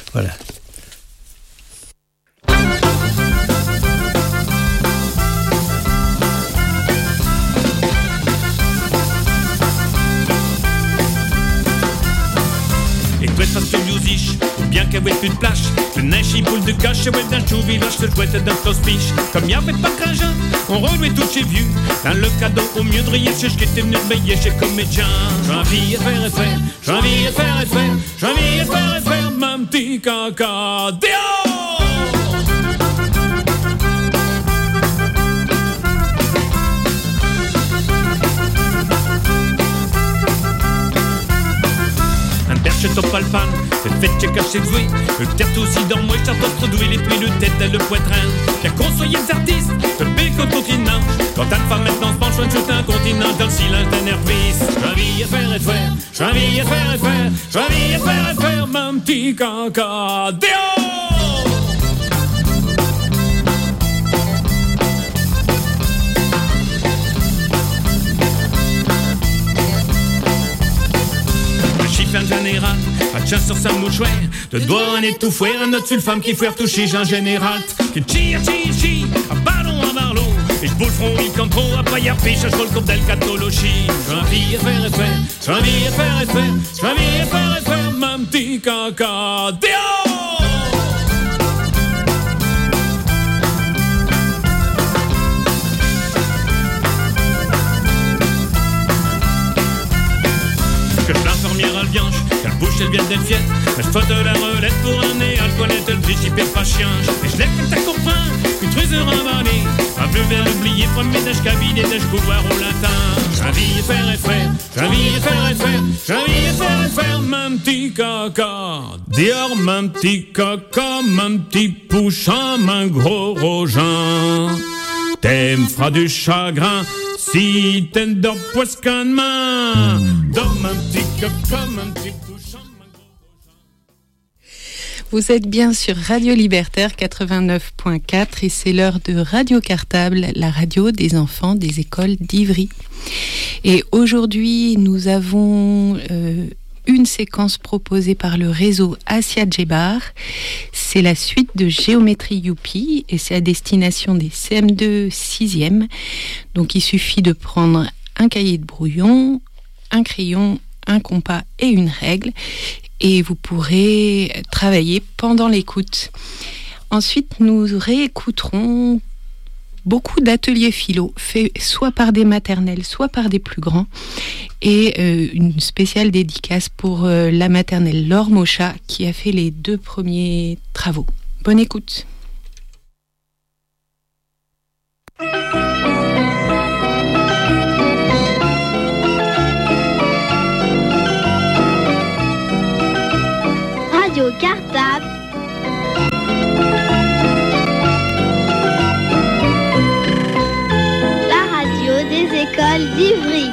Voilà. Parce que musiche, ou bien qu'il n'y avait plus de plage, le neige y boule de cache, et d'un chou village se chouette d'un clospiche. Comme il n'y avait pas qu'un jeune, on relouait tout chez vieux. Dans le cadeau, au mieux de rire, chez qui était venu veiller chez comédien. J'ai envie de faire et faire, j'ai envie de faire et faire, j'ai envie de faire et faire, mon petit caca. Dehors! Je top alpan, c'est fait que caché doué. Le terre aussi dans moi, j'attends doué les pluies, le tête et le poitrin. Bien qu'on soit des artistes, le bec au continent. Quand une femme maintenant se penche sur un continent, dans le silence d'un herbice. J'ai envie de faire et faire, j'ai envie de faire et faire, j'ai envie de faire et faire, mon petit caca. Dehors! En général, pas de chance sur sa mouchoir, de doigts en étouffouer, un autre sur femme qui faut toucher, en général, qui tire, à ballon en marlot, et je boule le front, il compte trop, à paillard, piche, je roule comme del catologie. J'ai envie de faire et faire, j'ai envie de faire et faire, j'ai envie de faire et faire, mon petit caca. Dehors! Que l'infirmière elle blanche, qu'elle bouche elle vient d'être fiette. Elle faute de la relève pour un nez, elle connaît elle principe et pas chien. Et je l'ai fait à comprendre, qu'une trésor ravalée. Un peu vers l'oublier, premier d'âge cabinet, d'âge couloir au latin. J'ai envie de faire et faire, j'ai envie de faire et faire, j'ai envie de faire et faire, mon petit caca. Dehors, mon petit caca, mon petit pouchant, mon gros rojan. T'aimes fera du chagrin. Si t'es dans poisson de main, dans mon petit caca, mon petit pouchon. Vous êtes bien sur Radio Libertaire 89.4 et c'est l'heure de Radio Cartable, la radio des enfants des écoles d'Ivry. Et aujourd'hui, nous avons une séquence proposée par le réseau Assia Djebar. C'est la suite de Géométrie Youpi et c'est à destination des CM2 6e. Donc il suffit de prendre un cahier de brouillon, un crayon, un compas et une règle et vous pourrez travailler pendant l'écoute. Ensuite, nous réécouterons beaucoup d'ateliers philo faits soit par des maternelles, soit par des plus grands et une spéciale dédicace pour la maternelle Laure Mocha qui a fait les 2 premiers travaux. Bonne écoute. Radio Cartable. Des écoles d'Ivry.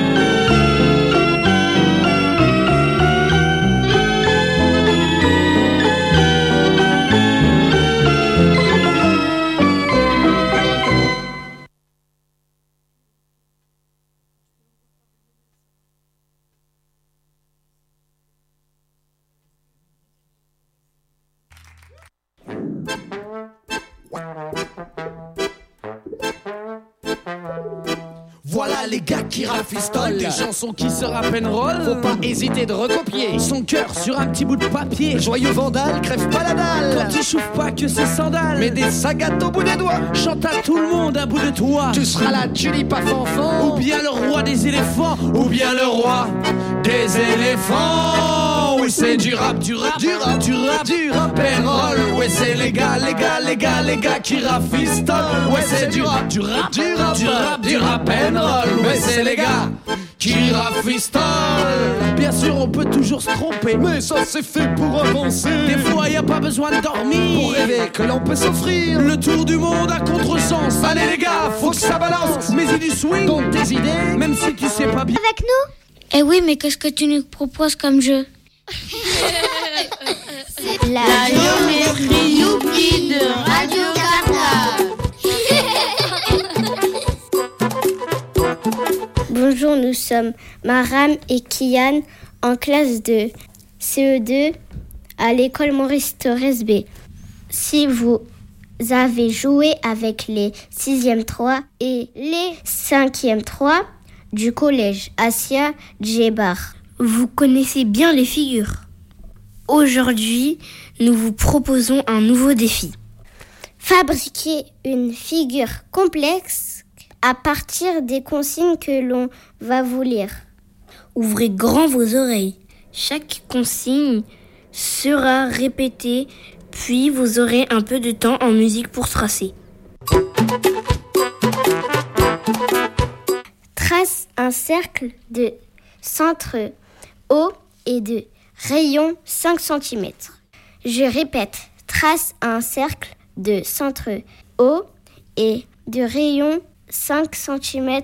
Voilà les gars qui rafistolent, des chansons qui se rappellent. Faut pas hésiter de recopier son cœur sur un petit bout de papier. Joyeux vandale, crève pas la dalle. Quand tu chauffes pas que ses sandales, mais des sagates au bout des doigts. Chante à tout le monde à bout de toi. Tu seras la tulipe à fanfan, ou bien le roi des éléphants, ou bien le roi des éléphants. Oui c'est du rap, du rap, du rap, du rap, du rap and roll. Ouais c'est les gars qui rafistolent. Ouais c'est du rap, du rap, du rap, du rap, du rap and roll. Ouais c'est les gars qui rafistolent. Bien sûr on peut toujours se tromper, mais ça c'est fait pour avancer. Des fois y a pas besoin de dormir pour rêver que l'on peut s'offrir le tour du monde à contresens. Allez les gars, faut que ça balance. Mais il du swing, donc tes idées, même si tu sais pas bien. Avec nous? Eh oui, mais qu'est-ce que tu nous proposes comme jeu? La géométrie Youpi de Radio Cartable. Bonjour, nous sommes Maram et Kian en classe de CE2 à l'école Maurice Thorez B. Si vous avez joué avec les 6e 3 et les 5e 3 du collège Assia Djebar, vous connaissez bien les figures. Aujourd'hui, nous vous proposons un nouveau défi. Fabriquer une figure complexe à partir des consignes que l'on va vous lire. Ouvrez grand vos oreilles. Chaque consigne sera répétée, puis vous aurez un peu de temps en musique pour tracer. Trace un cercle de centre haut et de rayon 5 cm. Je répète, trace un cercle de centre haut et de rayon 5 cm.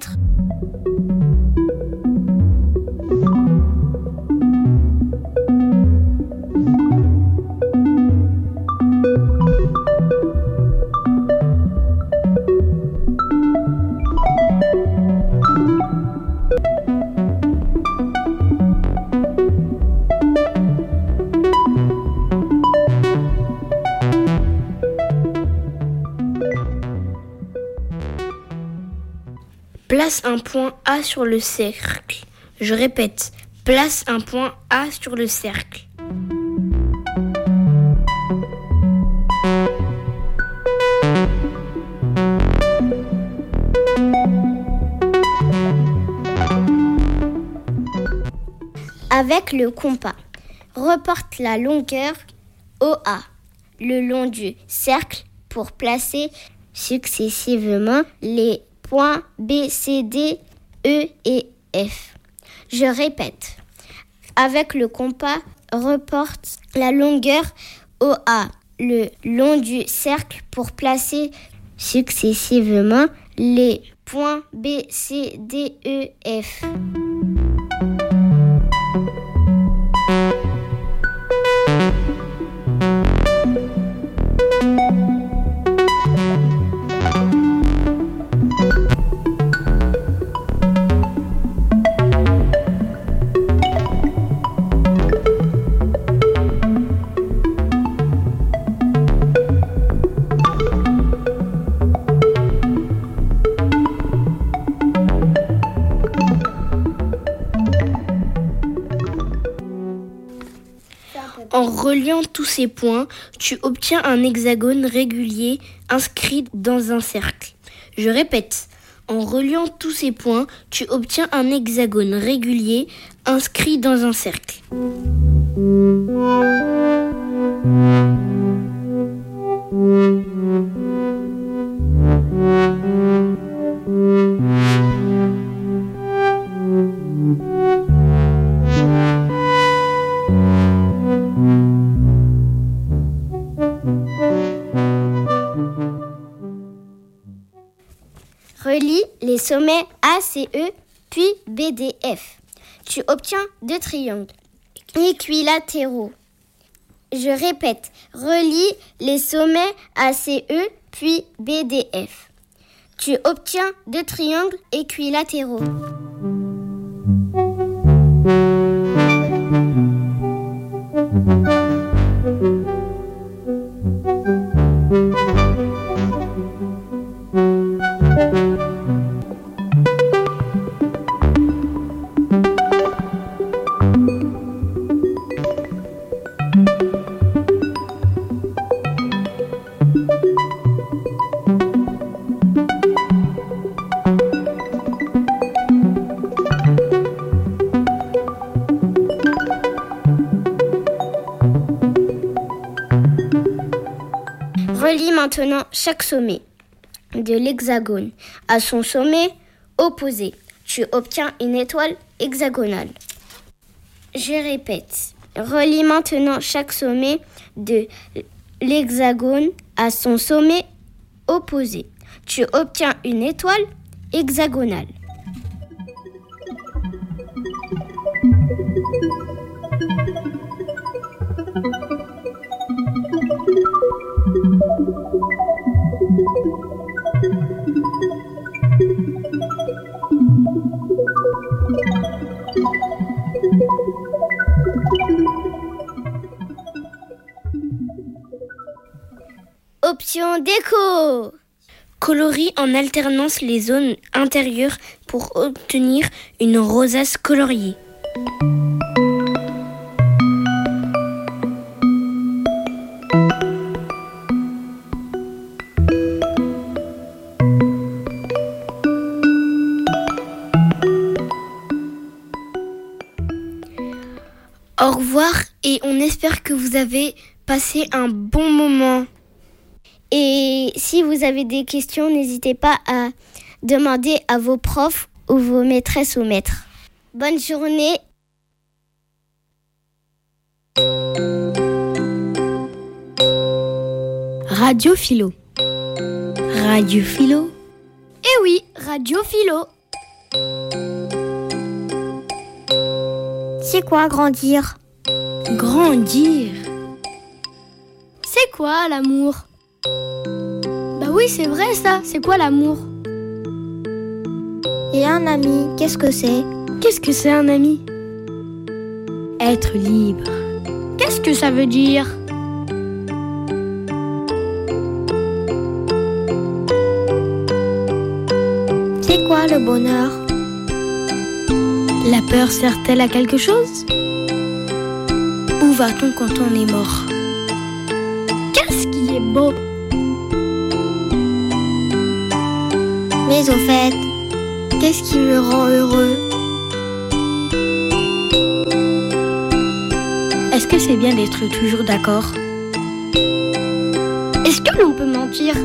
Place un point A sur le cercle. Je répète, place un point A sur le cercle. Avec le compas, reporte la longueur OA le long du cercle pour placer successivement les points B, C, D, E et F. Je répète. Avec le compas, reporte la longueur OA le long du cercle pour placer successivement les points B, C, D, E, F. En reliant tous ces points, tu obtiens un hexagone régulier inscrit dans un cercle. Je répète, en reliant tous ces points, tu obtiens un hexagone régulier inscrit dans un cercle. Relie les sommets ACE puis BDF. Tu obtiens 2 triangles équilatéraux. Je répète, relie les sommets ACE puis BDF. Tu obtiens 2 triangles équilatéraux. Relie maintenant chaque sommet de l'hexagone à son sommet opposé. Tu obtiens une étoile hexagonale. Je répète. Relie maintenant chaque sommet de l'hexagone à son sommet opposé. Tu obtiens une étoile hexagonale. Option déco. Colorie en alternance les zones intérieures pour obtenir une rosace coloriée. Au revoir et on espère que vous avez passé un bon moment. Et si vous avez des questions, n'hésitez pas à demander à vos profs ou vos maîtresses ou maîtres. Bonne journée. Radio Philo. Radio Philo. Eh oui, Radio Philo. C'est quoi grandir? Grandir. C'est quoi l'amour? Bah oui, c'est vrai ça. C'est quoi l'amour? Et un ami, qu'est-ce que c'est? Qu'est-ce que c'est un ami? Être libre. Qu'est-ce que ça veut dire? C'est quoi le bonheur? La peur sert-elle à quelque chose? Où va-t-on quand on est mort? Qu'est-ce qui est beau? Mais au fait, qu'est-ce qui me rend heureux? Est-ce que c'est bien d'être toujours d'accord? Est-ce que l'on peut mentir?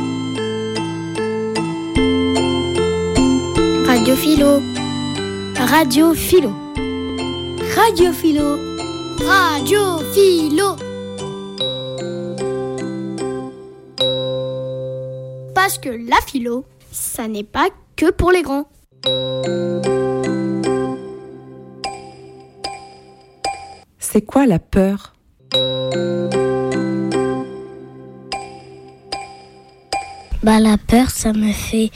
Radio Philo. Radio Philo. Radio Philo. Radio Philo. Parce que la philo, ça n'est pas que pour les grands. C'est quoi la peur? La peur, ça me fait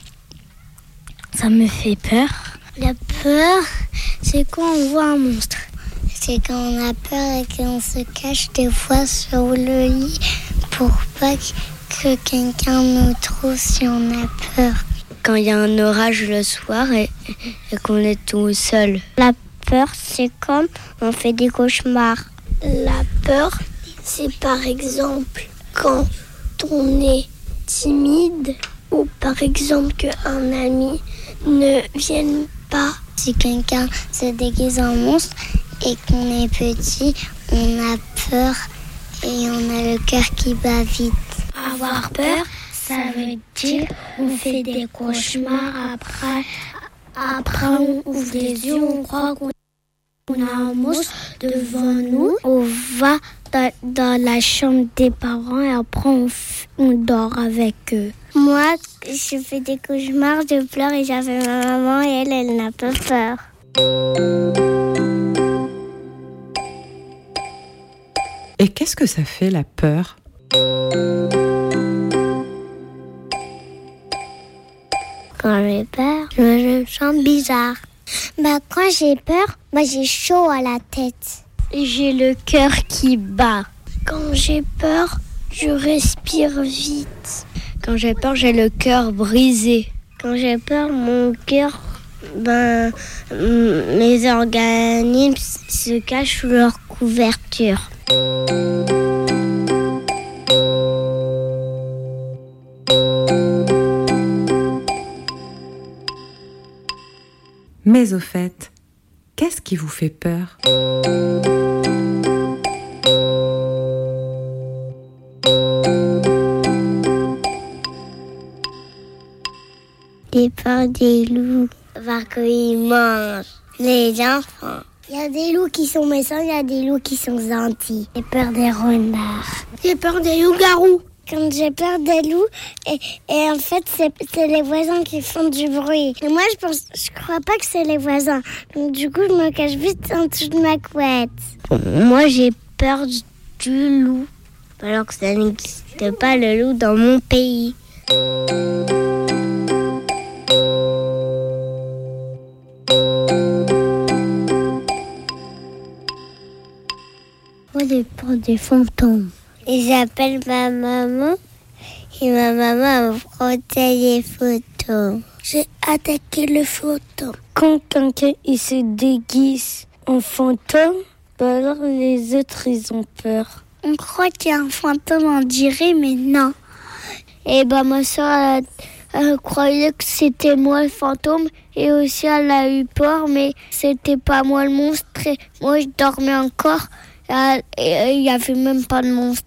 peur. La peur, c'est quand on voit un monstre. C'est quand on a peur et qu'on se cache des fois sur le lit pour pas que quelqu'un nous trouve si on a peur. Quand il y a un orage le soir et qu'on est tout seul. La peur, c'est comme on fait des cauchemars. La peur, c'est par exemple quand on est timide ou par exemple qu'un ami ne vienne pas. Si quelqu'un se déguise en monstre et qu'on est petit, on a peur et on a le cœur qui bat vite. Avoir peur, ça veut dire on fait des cauchemars, après on ouvre les yeux, on croit qu'on a un monstre devant nous. On va dans la chambre des parents et après on dort avec eux. Moi, je fais des cauchemars, je pleure et j'appelle ma maman et elle n'a pas peur. Et qu'est-ce que ça fait la peur? Quand j'ai peur, je me sens bizarre. Quand j'ai peur, j'ai chaud à la tête. Et j'ai le cœur qui bat. Quand j'ai peur, je respire vite. Quand j'ai peur, j'ai le cœur brisé. Quand j'ai peur, mon cœur, mes organismes se cachent sous leur couverture. Mais au fait, qu'est-ce qui vous fait peur? J'ai peur des loups, parce qu'ils mangent les enfants. Il y a des loups qui sont méchants, il y a des loups qui sont gentils. J'ai peur des renards. J'ai peur des loups-garous. Quand j'ai peur des loups, et en fait, c'est les voisins qui font du bruit. Et moi, je crois pas que c'est les voisins. Donc du coup, je me cache vite en dessous de ma couette. Moi, j'ai peur du loup, alors que ça n'existe pas le loup dans mon pays. Moi, j'ai peur des fantômes. Et j'appelle ma maman et ma maman me frottait les photos. J'ai attaqué le fantôme. Quand quelqu'un il se déguise en fantôme, alors les autres ils ont peur. On croit qu'il y a un fantôme, on dirait, mais non. Et ma soeur elle croyait que c'était moi le fantôme et aussi elle a eu peur, mais c'était pas moi le monstre. Et moi je dormais encore et il y avait même pas de monstre.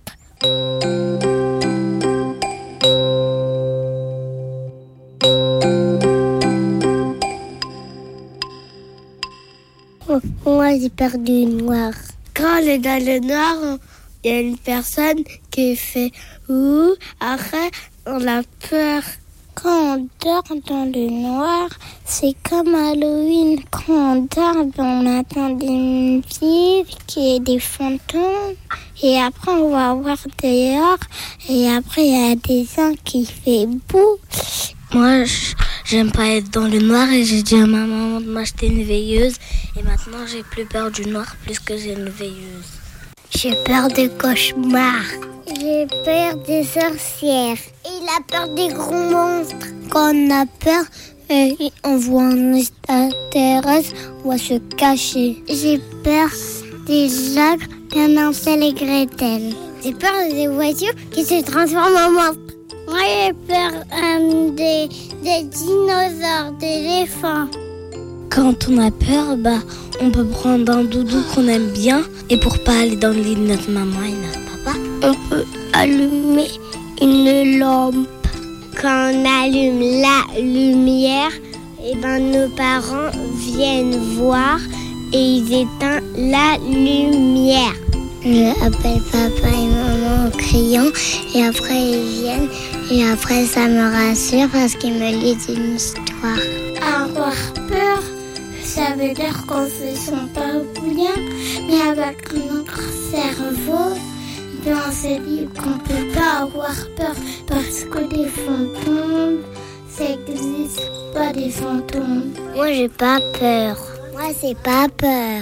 Moi j'ai peur du noir. Quand on est dans le noir, il y a une personne qui fait ouh. Après on a peur. Quand on dort dans le noir, c'est comme Halloween. Quand on dort, on attend des musiques et des fantômes. Et après, on va voir dehors. Et après, il y a des gens qui fait boue. Moi, j'aime pas être dans le noir et j'ai dit à ma maman de m'acheter une veilleuse. Et maintenant, j'ai plus peur du noir plus que j'ai une veilleuse. J'ai peur des cauchemars. J'ai peur des sorcières. Il a peur des gros monstres. Quand on a peur, on voit un extraterrestre, on va se cacher. J'ai peur des ogres, comme Hansel et Gretel. J'ai peur des voitures qui se transforment en monstres. Moi, j'ai peur des dinosaures, d'éléphants. Quand on a peur, on peut prendre un doudou qu'on aime bien. Et pour pas aller dans le lit de notre maman et notre papa, on peut allumer une lampe. Quand on allume la lumière, nos parents viennent voir et ils éteignent la lumière. Je appelle papa et maman en criant et après ils viennent et après ça me rassure parce qu'ils me lisent une histoire. Avoir peur, ça veut dire qu'on se sent pas bien, mais avec notre cerveau, on se dit qu'on peut pas avoir peur parce que des fantômes, ça existe pas des fantômes. Moi j'ai pas peur. Moi c'est pas peur.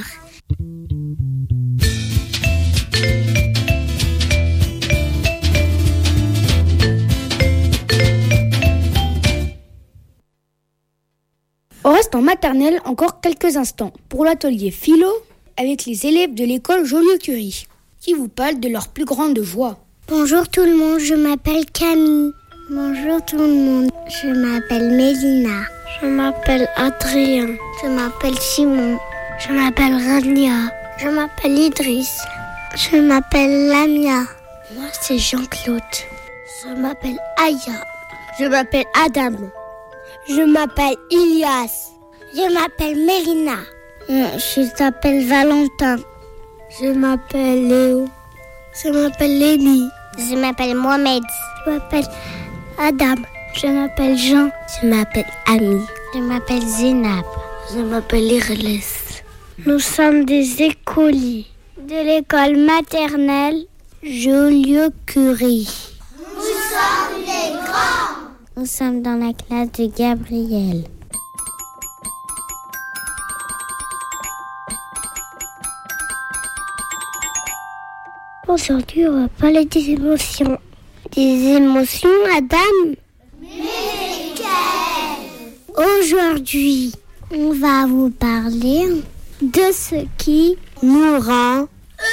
On reste en maternelle encore quelques instants pour l'atelier philo avec les élèves de l'école Joliot-Curie qui vous parlent de leur plus grande joie. Bonjour tout le monde, je m'appelle Camille. Bonjour tout le monde, je m'appelle Mélina. Je m'appelle Adrien. Je m'appelle Simon. Je m'appelle Rania. Je m'appelle Idriss. Je m'appelle Lamia. Moi c'est Jean-Claude. Je m'appelle Aya. Je m'appelle Adam. Je m'appelle Ilias. Je m'appelle Mélina. Je m'appelle Valentin. Je m'appelle Léo. Je m'appelle Lénie. Je m'appelle Mohamed. Je m'appelle Adam. Je m'appelle Jean. Je m'appelle Ami. Je m'appelle Zénab. Je m'appelle Irles. Nous sommes des écoliers de l'école maternelle Joliot-Curie. Nous sommes les grands. Nous sommes dans la classe de Gabriel. Aujourd'hui, on va parler des émotions. Des émotions, Adam? Mais quelles? Aujourd'hui, on va vous parler de ce qui nous rend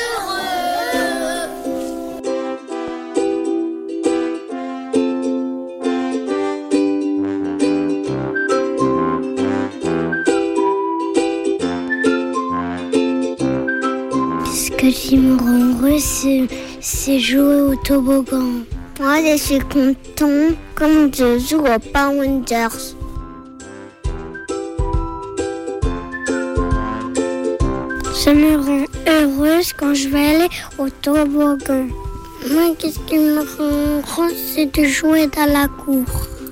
Ce qui me rend heureux, c'est jouer au toboggan. Moi, je suis content quand je joue au Power Rangers. Ça me rend heureuse quand je vais aller au toboggan. Moi, qu'est-ce qui me rend heureuse, c'est de jouer dans la cour.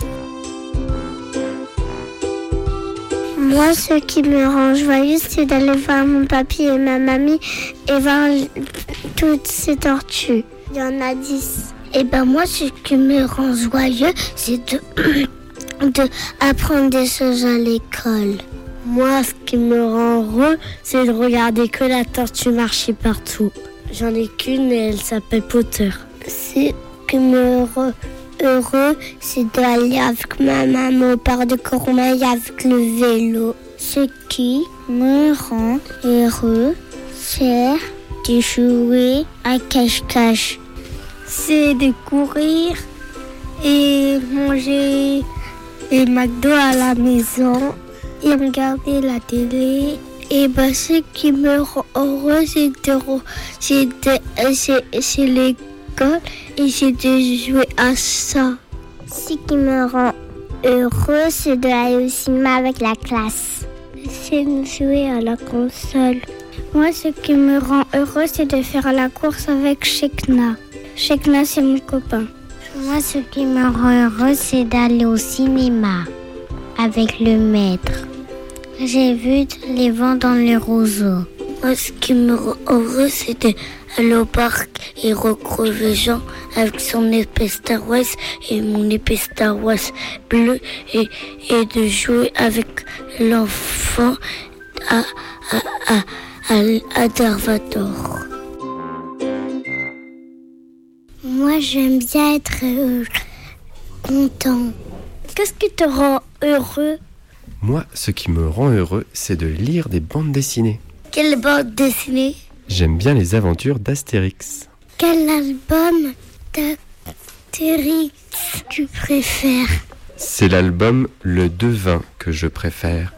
Moi, ce qui me rend joyeuse, c'est d'aller voir mon papy et ma mamie et voir toutes ces tortues. Il y en a 10. Et moi, ce qui me rend joyeux, c'est de apprendre des choses à l'école. Moi, ce qui me rend heureux, c'est de regarder que la tortue marcher partout. J'en ai qu'une et elle s'appelle Potter. Ce qui me rend heureux, c'est d'aller avec ma maman au parc de Cormeilles avec le vélo. Ce qui me rend heureux, c'est de jouer à cache-cache. C'est de courir et manger des McDo à la maison et regarder la télé. Et ce qui me rend heureux, c'est l'école et c'est de jouer à ça. Ce qui me rend heureux, c'est d'aller au cinéma avec la classe. C'est de jouer à la console. Moi, ce qui me rend heureux, c'est de faire la course avec Shekna. Shekna, c'est mon copain. Moi, ce qui me rend heureux, c'est d'aller au cinéma avec le maître. J'ai vu les vents dans les roseaux. Moi, ce qui me rend heureux, c'est d'aller au parc et recroiser Jean avec son épée Star Wars et mon épée Star Wars bleue et de jouer avec l'enfant à Darvator. Moi, j'aime bien être content. Qu'est-ce qui te rend heureux? Moi, ce qui me rend heureux, c'est de lire des bandes dessinées. Quelle bande dessinée? J'aime bien les aventures d'Astérix. Quel album d'Astérix tu préfères? C'est l'album Le Devin que je préfère.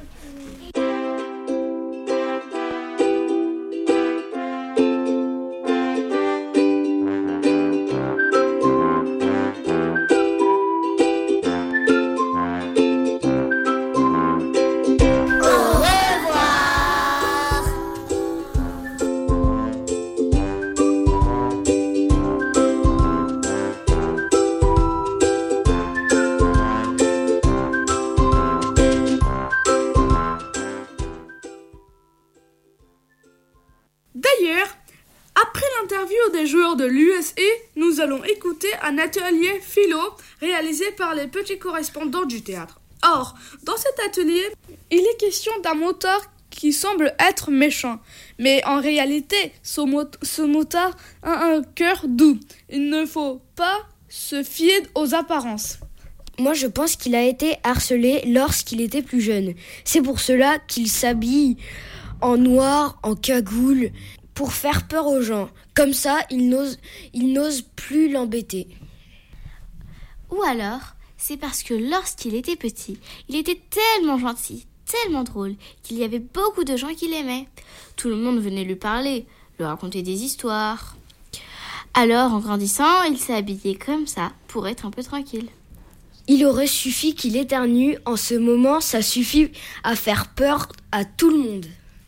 D'ailleurs, après l'interview des joueurs de l'USE, nous allons écouter un atelier philo réalisé par les petits correspondants du théâtre. Or, dans cet atelier, il est question d'un motard qui semble être méchant. Mais en réalité, ce motard a un cœur doux. Il ne faut pas se fier aux apparences. Moi, je pense qu'il a été harcelé lorsqu'il était plus jeune. C'est pour cela qu'il s'habille en noir, en cagoule, pour faire peur aux gens. Comme ça, il n'ose plus l'embêter. Ou alors, c'est parce que lorsqu'il était petit, il était tellement gentil, tellement drôle, qu'il y avait beaucoup de gens qui l'aimaient. Tout le monde venait lui parler, lui raconter des histoires. Alors, en grandissant, il s'est habillé comme ça pour être un peu tranquille. Il aurait suffi qu'il éternue. En ce moment, ça suffit à faire peur à tout le monde.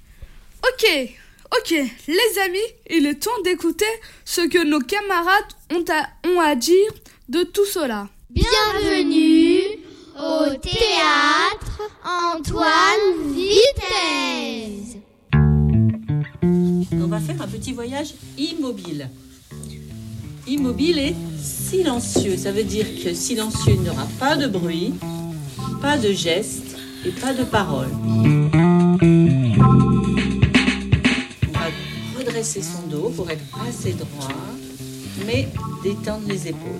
Ok, les amis, il est temps d'écouter ce que nos camarades ont à dire de tout cela. Bienvenue au théâtre Antoine Vitesse. On va faire un petit voyage immobile. Immobile et silencieux. Ça veut dire que silencieux, il n'y aura pas de bruit, pas de gestes et pas de paroles. On va redresser son dos pour être assez droit, mais détendre les épaules.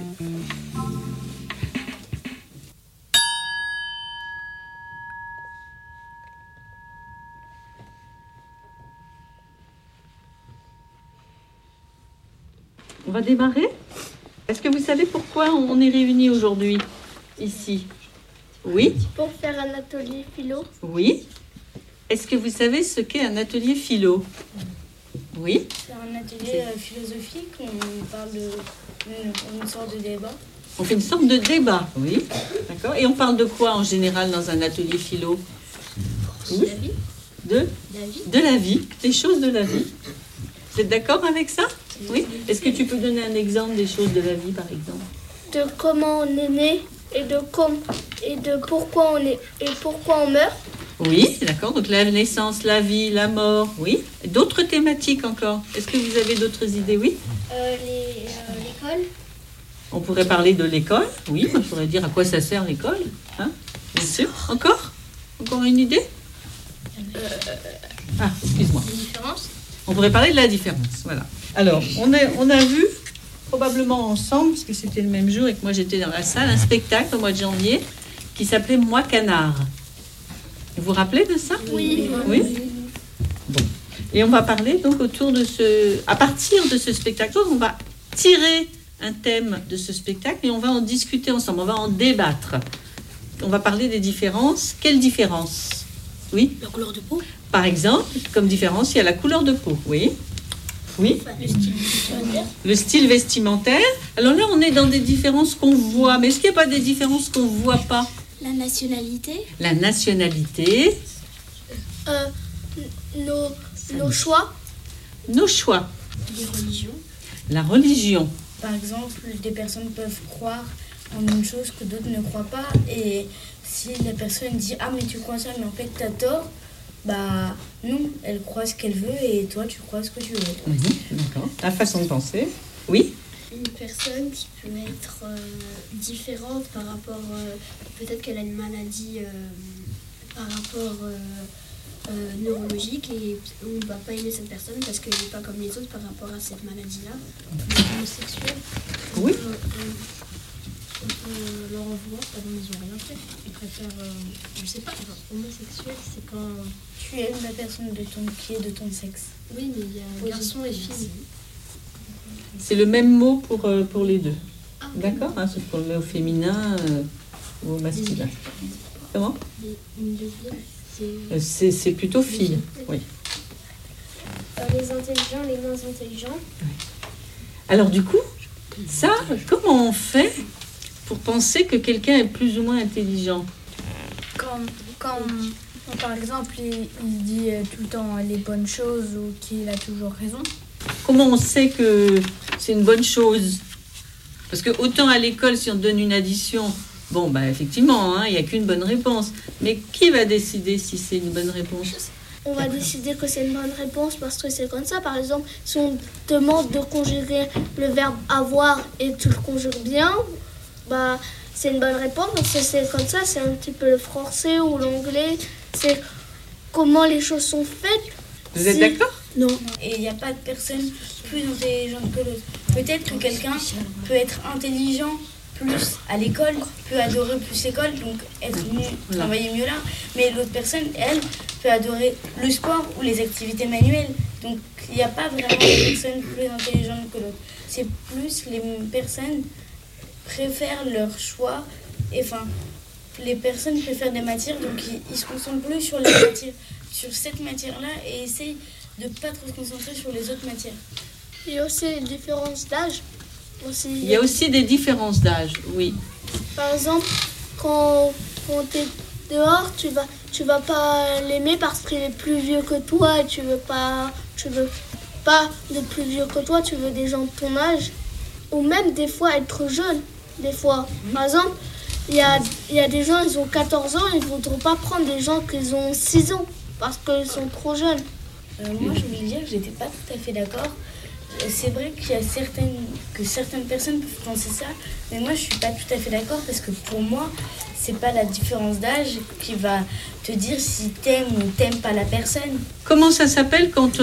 On va démarrer. Est-ce que vous savez pourquoi on est réunis aujourd'hui, ici? Oui. Pour faire un atelier philo. Oui. Est-ce que vous savez ce qu'est un atelier philo? Oui. C'est un atelier philosophique, on parle d'une sorte de débat. On fait une sorte de débat, oui. D'accord. Et on parle de quoi en général dans un atelier philo? Oui. De la vie. De la vie, des choses de la vie. Vous êtes d'accord avec ça? Oui. Est-ce que tu peux donner un exemple des choses de la vie, par exemple? De comment on est né et de pourquoi on est et pourquoi on meurt. Oui, d'accord. Donc la naissance, la vie, la mort, oui. D'autres thématiques encore? Est-ce que vous avez d'autres idées? Oui. L'école. On pourrait parler de l'école, oui. On pourrait dire à quoi ça sert l'école, hein? Bien sûr. Encore une idée? On pourrait parler de la différence, voilà. Alors, on a vu probablement ensemble, parce que c'était le même jour et que moi j'étais dans la salle, un spectacle au mois de janvier qui s'appelait Moi Canard. Vous vous rappelez de ça? Oui. Oui. Bon. Et on va parler donc à partir de ce spectacle, on va tirer un thème de ce spectacle et on va en discuter ensemble, on va en débattre. On va parler des différences. Quelles différences? Oui. La couleur de peau. Par exemple, comme différence, il y a la couleur de peau. Oui. Oui. Le style vestimentaire. Le style vestimentaire. Alors là, on est dans des différences qu'on voit. Mais est-ce qu'il n'y a pas des différences qu'on ne voit pas? La nationalité. La nationalité. Nos choix. Nos choix. Les religions. La religion. Par exemple, des personnes peuvent croire en une chose que d'autres ne croient pas. Et si la personne dit « Ah, mais tu crois ça, mais en fait, t'as tort », bah non, elle croit ce qu'elle veut et toi, tu crois ce que tu veux. D'accord. La façon de penser. Oui. Une personne qui peut être différente par rapport... peut-être qu'elle a une maladie par rapport neurologique et on ne va pas aimer cette personne parce qu'elle n'est pas comme les autres par rapport à cette maladie-là. Homosexuel. Oui. On peut leur en vouloir parce qu'ils n'ont rien fait. Ils préfèrent... je sais pas. Homosexuel, c'est quand... Tu aimes la personne qui est de ton sexe. Oui, mais il y a garçon et fille. C'est le même mot pour les deux. Ah, d'accord, hein, c'est pour le mot au féminin ou au masculin. Comment? Une lesbienne, c'est plutôt fille. Oui. Les intelligents, les moins intelligents. Oui. Alors du coup, ça, comment on fait pour penser que quelqu'un est plus ou moins intelligent? Quand par exemple, il dit tout le temps les bonnes choses ou qu'il a toujours raison. Comment on sait que c'est une bonne chose? Parce que autant à l'école, si on donne une addition, bon, bah effectivement, il n'y a qu'une bonne réponse. Mais qui va décider si c'est une bonne réponse? On va décider que c'est une bonne réponse parce que c'est comme ça. Par exemple, si on te demande de conjuguer le verbe avoir et tu le conjugues bien, bah c'est une bonne réponse parce que c'est comme ça. C'est un petit peu le français ou l'anglais. C'est comment les choses sont faites. Vous êtes d'accord? Non. Et il n'y a pas de personne plus intelligente que l'autre. Peut-être que quelqu'un peut être intelligent plus à l'école, peut adorer plus l'école, donc être mieux, travailler mieux là. Mais l'autre personne, elle, peut adorer le sport ou les activités manuelles. Donc il n'y a pas vraiment de personne plus intelligente que l'autre. C'est plus les personnes préfèrent leur choix. Enfin, les personnes préfèrent des matières, donc ils se concentrent plus sur les matières, sur cette matière-là et essayent de ne pas trop se concentrer sur les autres matières. Il y a aussi les différences d'âge. Il y a aussi des différences d'âge, oui. Par exemple, quand tu es dehors, tu vas pas l'aimer parce qu'il est plus vieux que toi et tu veux pas de plus vieux que toi, tu veux des gens de ton âge. Ou même des fois être jeune. Des fois, par exemple, il y a des gens, ils ont 14 ans, ils ne voudront pas prendre des gens qui ont 6 ans parce qu'ils sont trop jeunes. Moi, je voulais dire que j'étais pas tout à fait d'accord. C'est vrai qu'il y a certaines personnes peuvent penser ça, mais moi je suis pas tout à fait d'accord parce que pour moi, c'est pas la différence d'âge qui va te dire si t'aimes ou t'aimes pas la personne. Comment ça s'appelle quand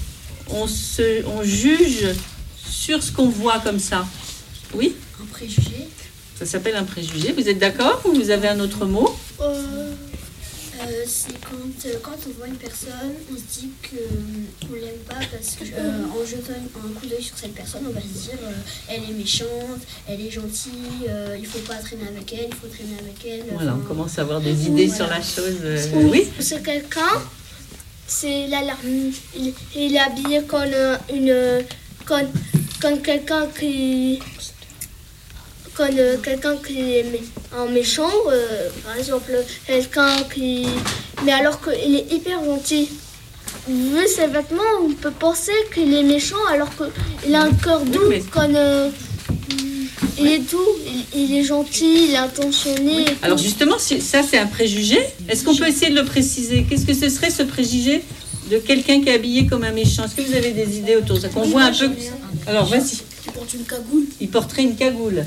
on juge sur ce qu'on voit comme ça? Oui? Un préjugé. Ça s'appelle un préjugé. Vous êtes d'accord ou vous avez un autre mot? C'est quand on voit une personne, on se dit qu'on ne l'aime pas parce qu'en jetant un coup d'œil sur cette personne, on va se dire elle est méchante, elle est gentille, il ne faut pas traîner avec elle, il faut traîner avec elle. Voilà, on commence à avoir des idées sur la chose. Oui. C'est quelqu'un, il est habillé comme quelqu'un qui... quelqu'un qui est un méchant, par exemple, quelqu'un qui... Mais alors qu'il est hyper gentil. Vu ses vêtements, on peut penser qu'il est méchant alors qu'il a un cœur doux. Oui, mais... il est doux, il est gentil, il est intentionné. Oui. Alors justement, ça c'est un préjugé. Est-ce qu'on peut essayer de le préciser? Qu'est-ce que ce serait ce préjugé de quelqu'un qui est habillé comme un méchant? Est-ce que vous avez des idées autour de ça? Qu'on voit un peu... Alors vas-y. Il porte une cagoule. Il porterait une cagoule.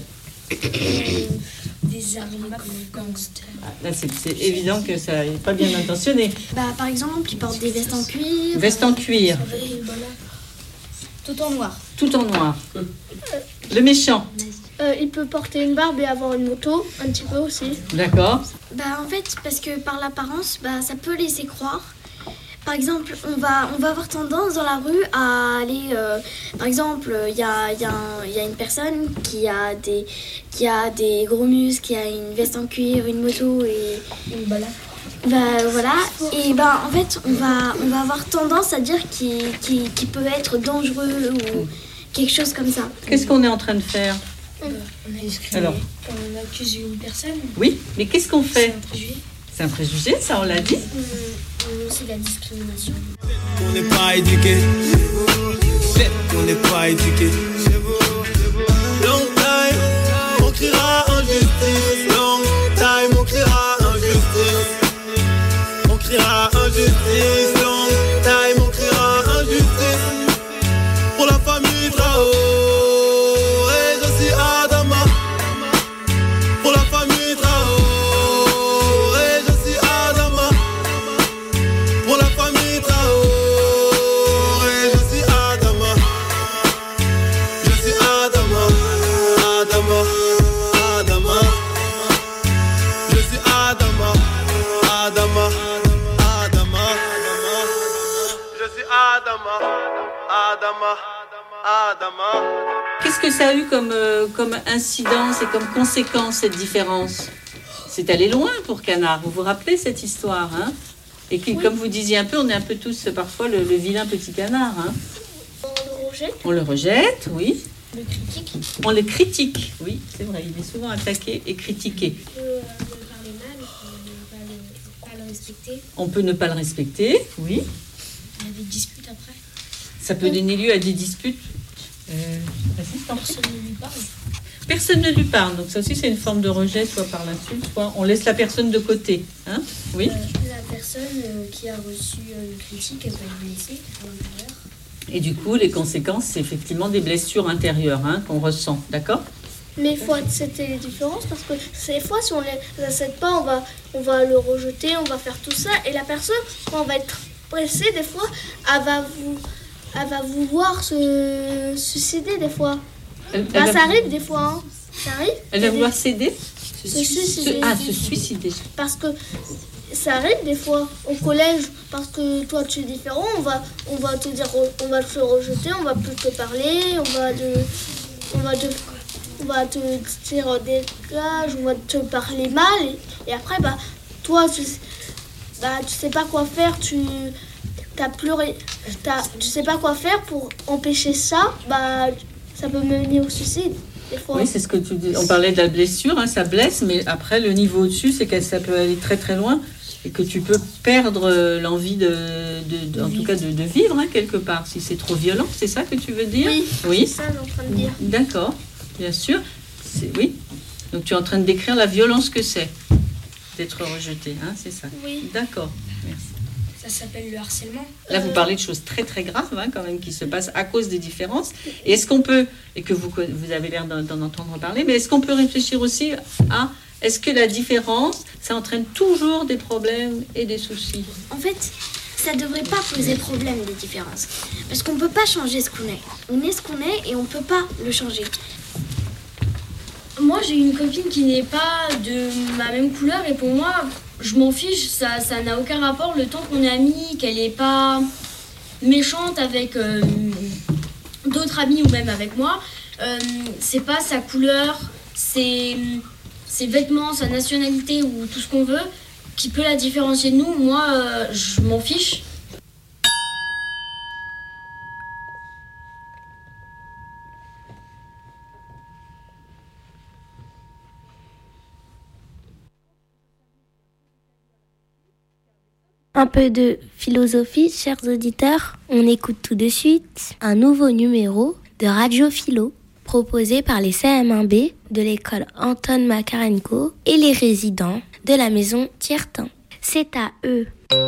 Des habits comme gangsters. Là, c'est évident que ça n'est pas bien intentionné. Par exemple, ils portent des vestes en cuir. Vestes en cuir. Voilà. Tout en noir. Tout en noir. Le méchant. Il peut porter une barbe et avoir une moto, un petit peu aussi. D'accord. En fait, parce que par l'apparence, ça peut laisser croire. Par exemple, on va avoir tendance dans la rue à aller... par exemple, il y a une personne qui a des gros muscles, qui a une veste en cuir, une moto et... Une balade. Voilà. Et en fait, on va avoir tendance à dire qu'il peut être dangereux ou quelque chose comme ça. Qu'est-ce qu'on est en train de faire ? On a discriminé. Alors. Quand on accuse une personne. Oui, mais qu'est-ce qu'on fait ? C'est un préjugé. C'est un préjugé, ça, on l'a dit. C'est la discrimination. On n'est pas éduqué. On n'est pas éduqué. Long time, on criera injustice. Long time, on criera injustice. On criera injustice. Long time, on criera injustice. Pour la famille Traoré, je suis Adama. Pour la famille Traoré, je suis Adama. Pour la famille Traoré, je suis Adama. Je suis Adama. Adama. Adama. Je suis Adama. Adama. Adama. Je suis Adama. Adama. Adama. Qu'est-ce que ça a eu comme incidence et comme conséquence, cette différence ? C'est allé loin pour Canard. Vous vous rappelez cette histoire, hein ? Et qui, comme vous disiez un peu, on est un peu tous parfois le vilain petit canard. Hein ? On le rejette. On le rejette, oui. Le critique. On le critique, oui, c'est vrai. Il est souvent attaqué et critiqué. On peut parler mal, on peut ne pas le respecter. On peut ne pas le respecter, oui. Il y a des disputes après. Ça peut donner lieu à des disputes. Personne ne lui parle. Personne ne lui parle. Donc ça aussi, c'est une forme de rejet, soit par l'insulte, soit on laisse la personne de côté. Hein ? Oui. La personne qui a reçu une critique, elle va être blessée à l'intérieur. Et du coup, les conséquences, c'est effectivement des blessures intérieures qu'on ressent. D'accord ? Mais il faut accepter les différences parce que ces fois, si on ne les accepte pas, on va le rejeter, on va faire tout ça. Et la personne, quand on va être pressée, des fois, elle va vouloir se suicider des fois. Ça arrive des fois. Hein. Ça arrive. Elle va vouloir céder ? Se suicider. Se suicider. Parce que ça arrive des fois au collège, parce que toi tu es différent, on va te dire, on va te rejeter, on va plus te parler, on va te dire dégage, on va te parler mal et après toi tu sais pas quoi faire, tu sais pas quoi faire pour empêcher ça, ça peut mener au suicide. Des fois. Oui, c'est ce que tu dis. On parlait de la blessure, ça blesse, mais après le niveau au-dessus, c'est que ça peut aller très très loin et que tu peux perdre l'envie en tout cas de vivre quelque part, si c'est trop violent, c'est ça que tu veux dire ? Oui. C'est ça que je suis en train de dire. D'accord, bien sûr. Oui. Donc tu es en train de décrire la violence que c'est d'être rejeté, c'est ça ? Oui. D'accord, merci. Ça s'appelle le harcèlement. Là, vous parlez de choses très très graves quand même qui se passent à cause des différences. Et est-ce qu'on peut, et que vous avez l'air d'en entendre parler, mais est-ce qu'on peut réfléchir aussi à est-ce que la différence, ça entraîne toujours des problèmes et des soucis ? En fait, ça ne devrait pas poser problème, les différences. Parce qu'on ne peut pas changer ce qu'on est. On est ce qu'on est et on ne peut pas le changer. Moi, j'ai une copine qui n'est pas de ma même couleur et pour moi, je m'en fiche. Ça n'a aucun rapport le temps qu'on est amis, qu'elle n'est pas méchante avec d'autres amis ou même avec moi. C'est pas sa couleur, ses vêtements, sa nationalité ou tout ce qu'on veut qui peut la différencier de nous. Moi, je m'en fiche. Un peu de philosophie, chers auditeurs. On écoute tout de suite un nouveau numéro de Radio Philo proposé par les CM1B de l'école Anton Makarenko et les résidents de la maison Tiertin. C'est à eux.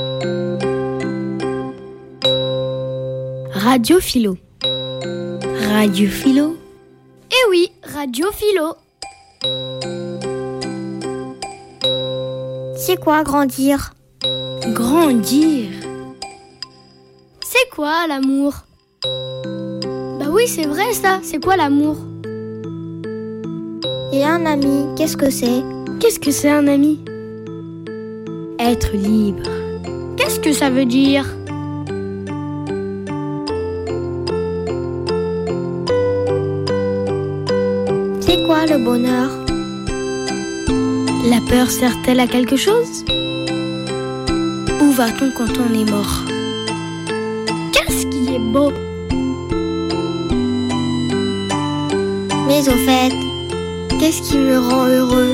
Radio Philo. Radio Philo. Eh oui, Radio Philo. C'est quoi grandir ? Grandir. C'est quoi l'amour ? Bah oui, c'est vrai ça. C'est quoi l'amour ? Et un ami, qu'est-ce que c'est? Qu'est-ce que c'est un ami? Être libre. Qu'est-ce que ça veut dire? C'est quoi le bonheur? La peur sert-elle à quelque chose? Où va-t-on quand on est mort? Qu'est-ce qui est beau? Mais au fait, qu'est-ce qui me rend heureux?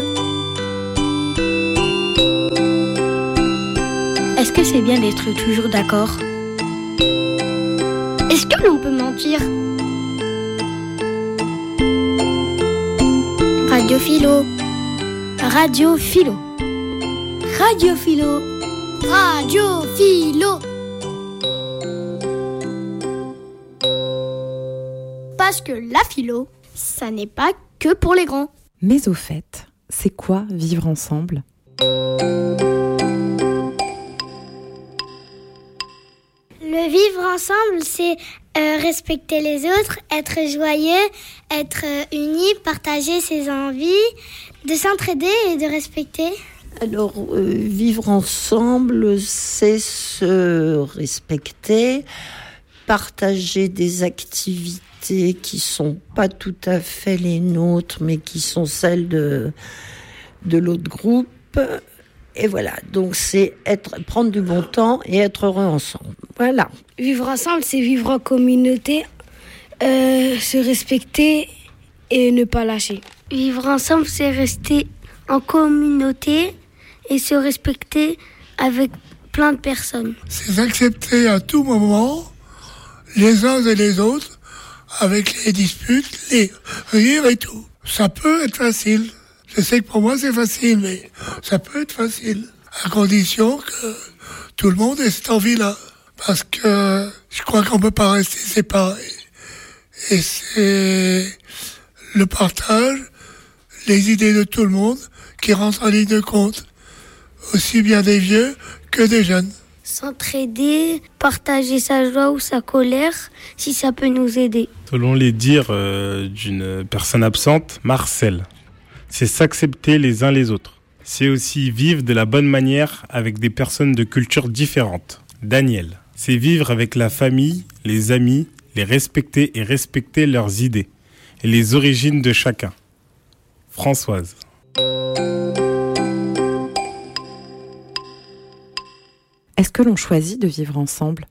Est-ce que c'est bien d'être toujours d'accord? Est-ce que l'on peut mentir? Radio Philo. Radio Philo. Radio Philo. Radio Philo. Parce que la philo, ça n'est pas que pour les grands. Mais au fait, c'est quoi vivre ensemble? Le vivre ensemble, c'est respecter les autres, être joyeux, être unis, partager ses envies, de s'entraider et de respecter. Alors, vivre ensemble, c'est se respecter, partager des activités qui sont pas tout à fait les nôtres, mais qui sont celles de l'autre groupe. Et voilà, donc c'est prendre du bon temps et être heureux ensemble. Voilà. Vivre ensemble, c'est vivre en communauté, se respecter et ne pas lâcher. Vivre ensemble, c'est rester en communauté et se respecter avec plein de personnes. C'est s'accepter à tout moment, les uns et les autres, avec les disputes, les rires et tout. Ça peut être facile. Je sais que pour moi c'est facile, mais ça peut être facile, à condition que tout le monde ait cette envie-là. Parce que je crois qu'on ne peut pas rester séparés. Et c'est le partage, les idées de tout le monde qui rentrent en ligne de compte, aussi bien des vieux que des jeunes. S'entraider, partager sa joie ou sa colère, si ça peut nous aider. Selon les dires d'une personne absente, Marcel, c'est s'accepter les uns les autres. C'est aussi vivre de la bonne manière avec des personnes de cultures différentes. Daniel, c'est vivre avec la famille, les amis, les respecter et respecter leurs idées et les origines de chacun. Françoise. Est-ce que l'on choisit de vivre ensemble?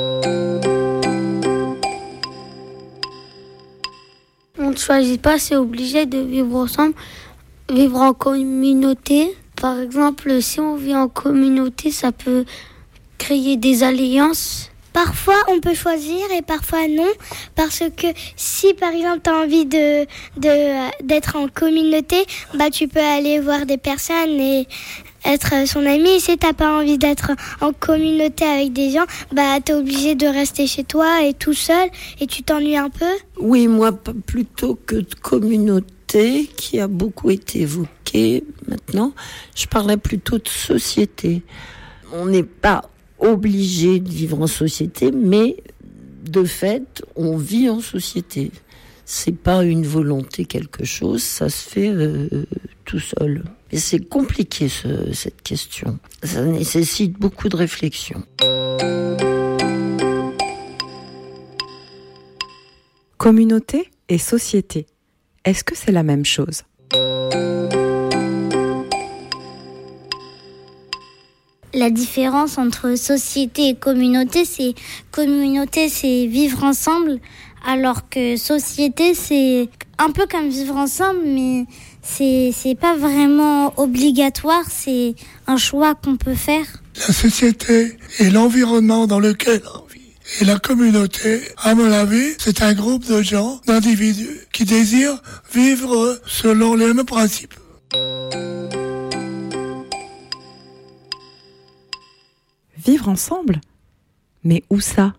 On ne choisit pas, c'est obligé de vivre ensemble, vivre en communauté. Par exemple, si on vit en communauté, ça peut créer des alliances. Parfois, on peut choisir et parfois non, parce que si, par exemple, tu as envie d'être en communauté, bah, tu peux aller voir des personnes et être son ami. Si tu n'as pas envie d'être en communauté avec des gens, bah, tu es obligé de rester chez toi et tout seul et tu t'ennuies un peu. Oui, moi, plutôt que de communauté, qui a beaucoup été évoquée maintenant, je parlais plutôt de société. On n'est pas obligé de vivre en société, mais de fait, on vit en société. C'est pas une volonté quelque chose, ça se fait tout seul. Et c'est compliqué cette question. Ça nécessite beaucoup de réflexion. Communauté et société, est-ce que c'est la même chose? La différence entre société et communauté, c'est vivre ensemble, alors que société, c'est un peu comme vivre ensemble, mais c'est pas vraiment obligatoire, c'est un choix qu'on peut faire. La société et l'environnement dans lequel on vit. Et la communauté, à mon avis, c'est un groupe de gens, d'individus, qui désirent vivre selon les mêmes principes. Vivre ensemble? Mais où ça?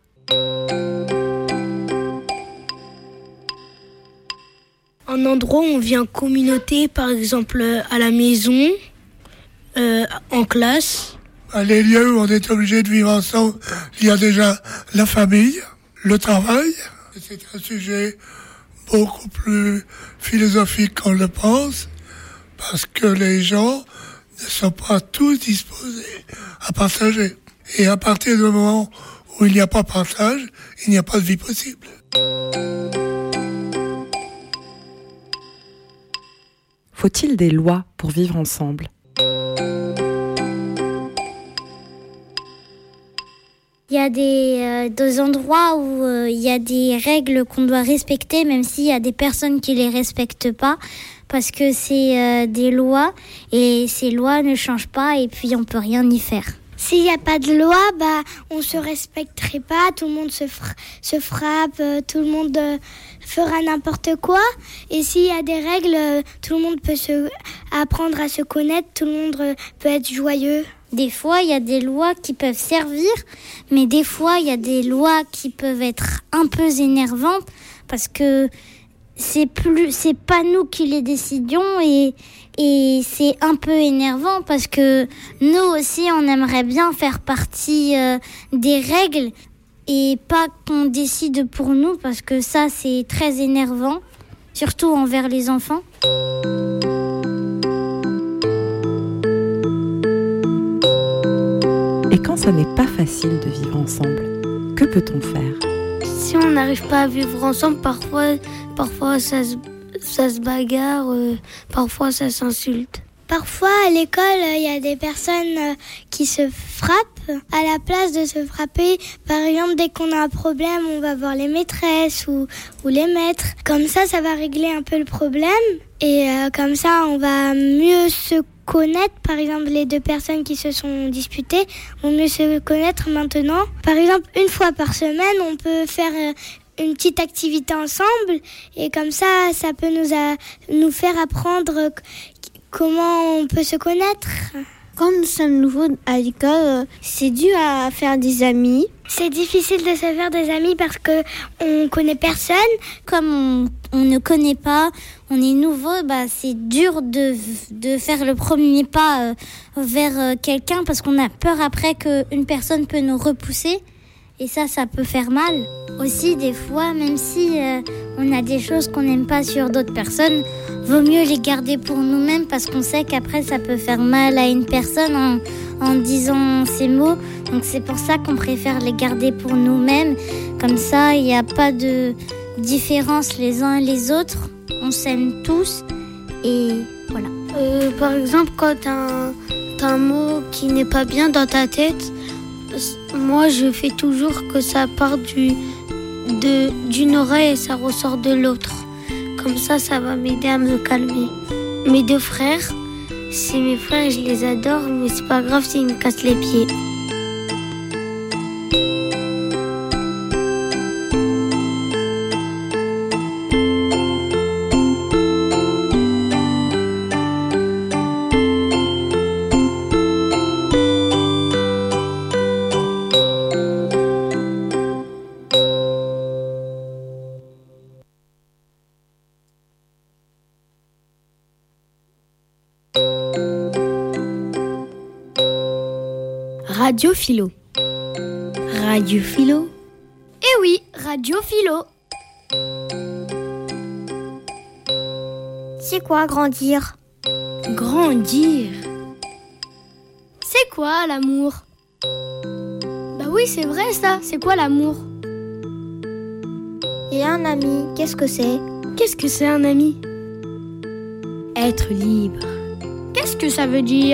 Un endroit où on vit en communauté, par exemple à la maison, en classe. Les lieux où on est obligé de vivre ensemble, il y a déjà la famille, le travail. C'est un sujet beaucoup plus philosophique qu'on le pense, parce que les gens ne sont pas tous disposés à partager. Et à partir du moment où il n'y a pas de partage, il n'y a pas de vie possible. Faut-il des lois pour vivre ensemble ? Il y a des endroits où il y a des règles qu'on doit respecter, même s'il y a des personnes qui les respectent pas, parce que c'est des lois, et ces lois ne changent pas, et puis on peut rien y faire. S'il n'y a pas de loi, on se respecterait pas, tout le monde se frappe, tout le monde fera n'importe quoi. Et s'il y a des règles, tout le monde peut apprendre à se connaître, tout le monde peut être joyeux. Des fois, il y a des lois qui peuvent servir, mais des fois, il y a des lois qui peuvent être un peu énervantes, parce que c'est pas nous qui les décidions, et c'est un peu énervant parce que nous aussi on aimerait bien faire partie des règles et pas qu'on décide pour nous, parce que ça c'est très énervant, surtout envers les enfants. Et quand ça n'est pas facile de vivre ensemble, que peut-on faire ? Si on n'arrive pas à vivre ensemble, parfois ça se bagarre, parfois ça s'insulte. Parfois à l'école, il y a des personnes qui se frappent. À la place de se frapper, par exemple, dès qu'on a un problème, on va voir les maîtresses ou les maîtres. Comme ça va régler un peu le problème. Et comme ça, on va mieux se connaître. Par exemple, les deux personnes qui se sont disputées vont mieux se connaître maintenant. Par exemple, une fois par semaine, on peut faire une petite activité ensemble, et comme ça peut nous faire apprendre comment on peut se connaître. Quand nous sommes nouveaux à l'école, c'est dur à faire des amis. C'est difficile de se faire des amis parce que on connaît personne. Comme on ne connaît pas, on est nouveau, c'est dur de faire le premier pas vers quelqu'un, parce qu'on a peur après qu'une personne peut nous repousser. Et ça peut faire mal. Aussi, des fois, même si on a des choses qu'on n'aime pas sur d'autres personnes, vaut mieux les garder pour nous-mêmes, parce qu'on sait qu'après, ça peut faire mal à une personne en disant ces mots. Donc c'est pour ça qu'on préfère les garder pour nous-mêmes. Comme ça, il n'y a pas de différence les uns et les autres. On s'aime tous. Et voilà. Par exemple, quand t'as un mot qui n'est pas bien dans ta tête, moi, je fais toujours que ça part d'une oreille et ça ressort de l'autre. Comme ça va m'aider à me calmer. Mes deux frères, c'est mes frères et je les adore, mais c'est pas grave s'ils me cassent les pieds. Radio Philo. Radio Philo. Eh oui, Radio Philo. C'est quoi grandir ? Grandir. C'est quoi l'amour ? Bah oui, c'est vrai ça. C'est quoi l'amour ? Et un ami, qu'est-ce que c'est ? Qu'est-ce que c'est un ami ? Être libre. Qu'est-ce que ça veut dire ?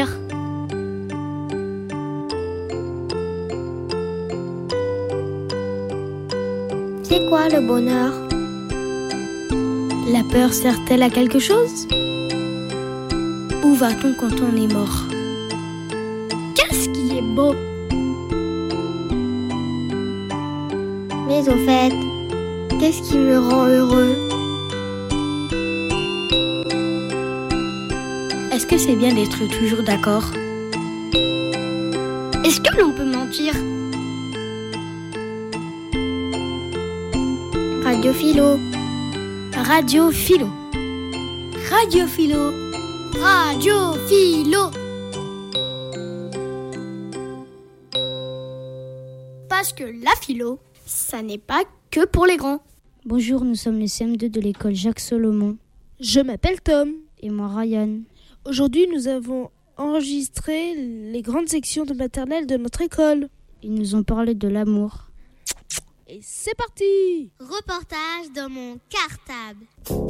C'est quoi le bonheur ? La peur sert-elle à quelque chose ? Où va-t-on quand on est mort ? Qu'est-ce qui est beau ? Mais au fait, qu'est-ce qui me rend heureux ? Est-ce que c'est bien d'être toujours d'accord ? Est-ce que l'on peut mentir ? Radio Philo. Radio Philo. Radio Philo. Radio Philo. Parce que la philo, ça n'est pas que pour les grands. Bonjour, nous sommes les CM2 de l'école Jacques Solomon. Je m'appelle Tom. Et moi Ryan. Aujourd'hui, nous avons enregistré les grandes sections de maternelle de notre école. Ils nous ont parlé de l'amour. Et c'est parti! Reportage dans mon cartable.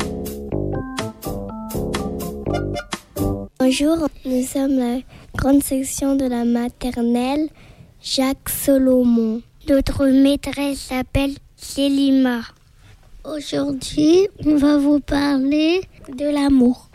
Bonjour, nous sommes la grande section de la maternelle Jacques Solomon. Notre maîtresse s'appelle Célima. Aujourd'hui, on va vous parler de l'amour.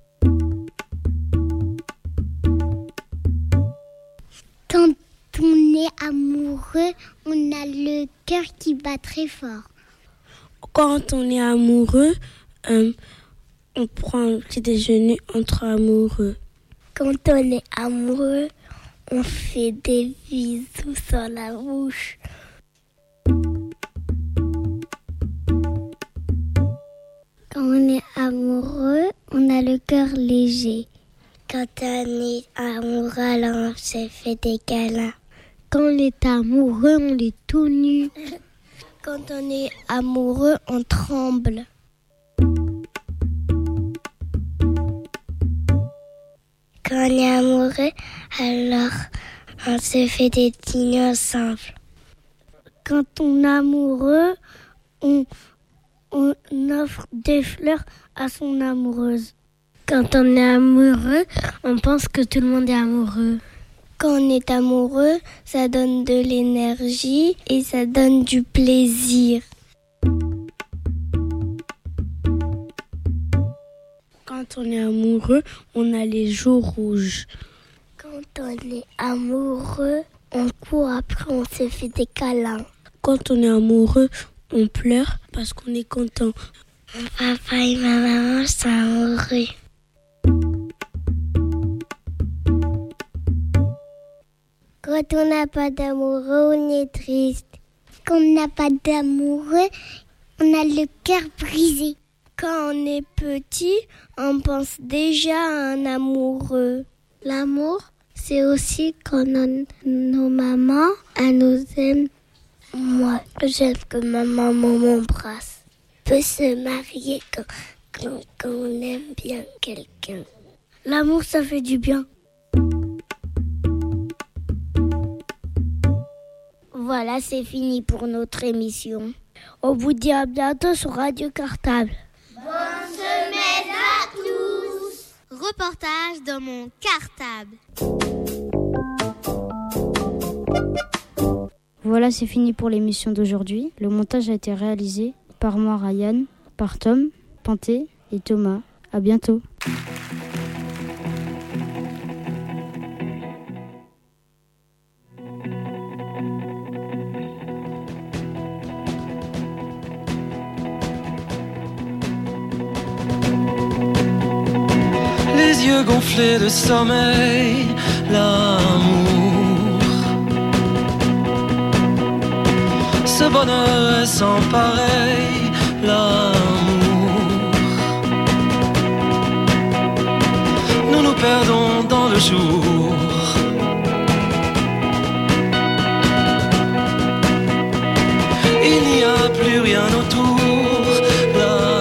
Quand on est amoureux, on a le cœur qui bat très fort. Quand on est amoureux, on prend un petit déjeuner entre amoureux. Quand on est amoureux, on fait des bisous sur la bouche. Quand on est amoureux, on a le cœur léger. Quand on est amoureux, alors on se fait des câlins. Quand on est amoureux, on est tout nu. Quand on est amoureux, on tremble. Quand on est amoureux, alors on se fait des dîners ensemble. Quand on est amoureux, on offre des fleurs à son amoureuse. Quand on est amoureux, on pense que tout le monde est amoureux. Quand on est amoureux, ça donne de l'énergie et ça donne du plaisir. Quand on est amoureux, on a les joues rouges. Quand on est amoureux, on court après, on se fait des câlins. Quand on est amoureux, on pleure parce qu'on est content. Mon papa et ma maman sont amoureux. Quand on n'a pas d'amoureux, on est triste. Quand on n'a pas d'amoureux, on a le cœur brisé. Quand on est petit, on pense déjà à un amoureux. L'amour, c'est aussi quand nos mamans, elles nous aiment. Moi, j'aime que ma maman m'embrasse. On peut se marier quand on aime bien quelqu'un. L'amour, ça fait du bien. Voilà, c'est fini pour notre émission. On vous dit à bientôt sur Radio Cartable. Bonne semaine à tous. Reportage dans mon cartable. Voilà, c'est fini pour l'émission d'aujourd'hui. Le montage a été réalisé par moi, Ryan, par Tom, Panté et Thomas. À bientôt. Les yeux gonflés de sommeil, l'amour. Ce bonheur est sans pareil, l'amour. Nous nous perdons dans le jour. Il n'y a plus rien autour, l'amour.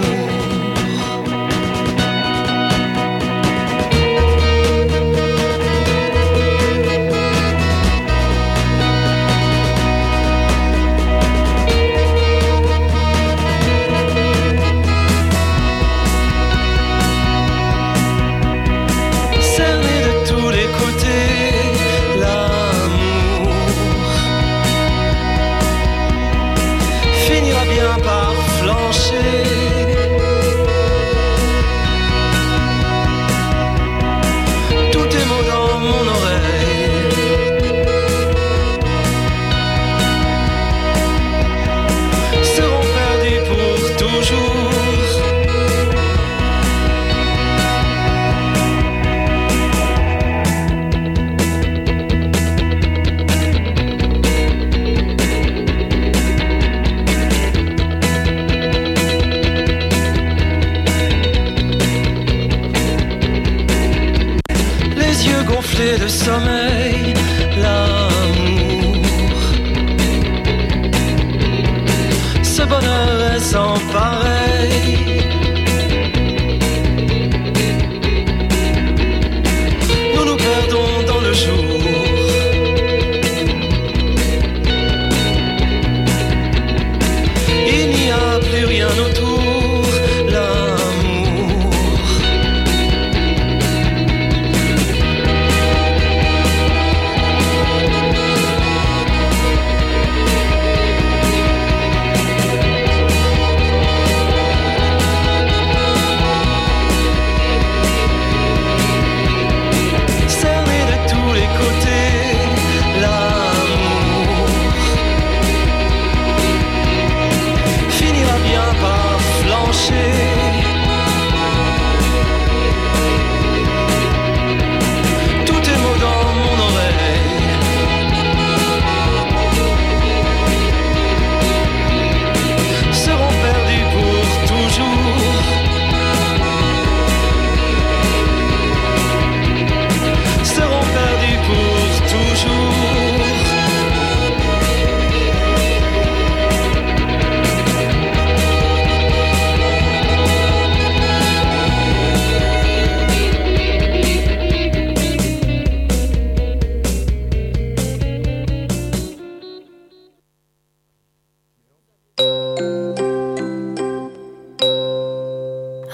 De sommeil, l'amour. Ce bonheur est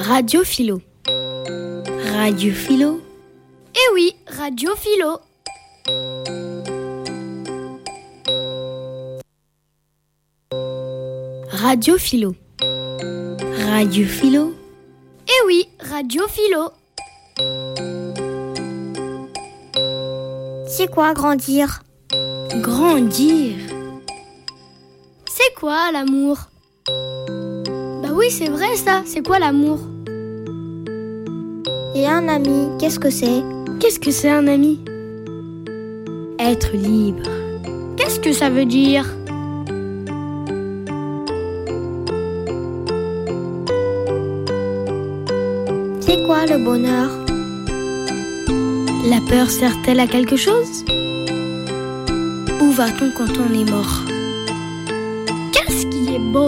Radio Philo. Radio Philo. Eh oui, Radio Philo. Radio Philo. Radio Philo. Eh oui, Radio Philo. C'est quoi grandir? Grandir. C'est quoi l'amour? Bah oui, c'est vrai ça. C'est quoi l'amour? Et un ami, qu'est-ce que c'est? Qu'est-ce que c'est un ami? Être libre. Qu'est-ce que ça veut dire? C'est quoi le bonheur? La peur sert-elle à quelque chose? Où va-t-on quand on est mort? Qu'est-ce qui est beau?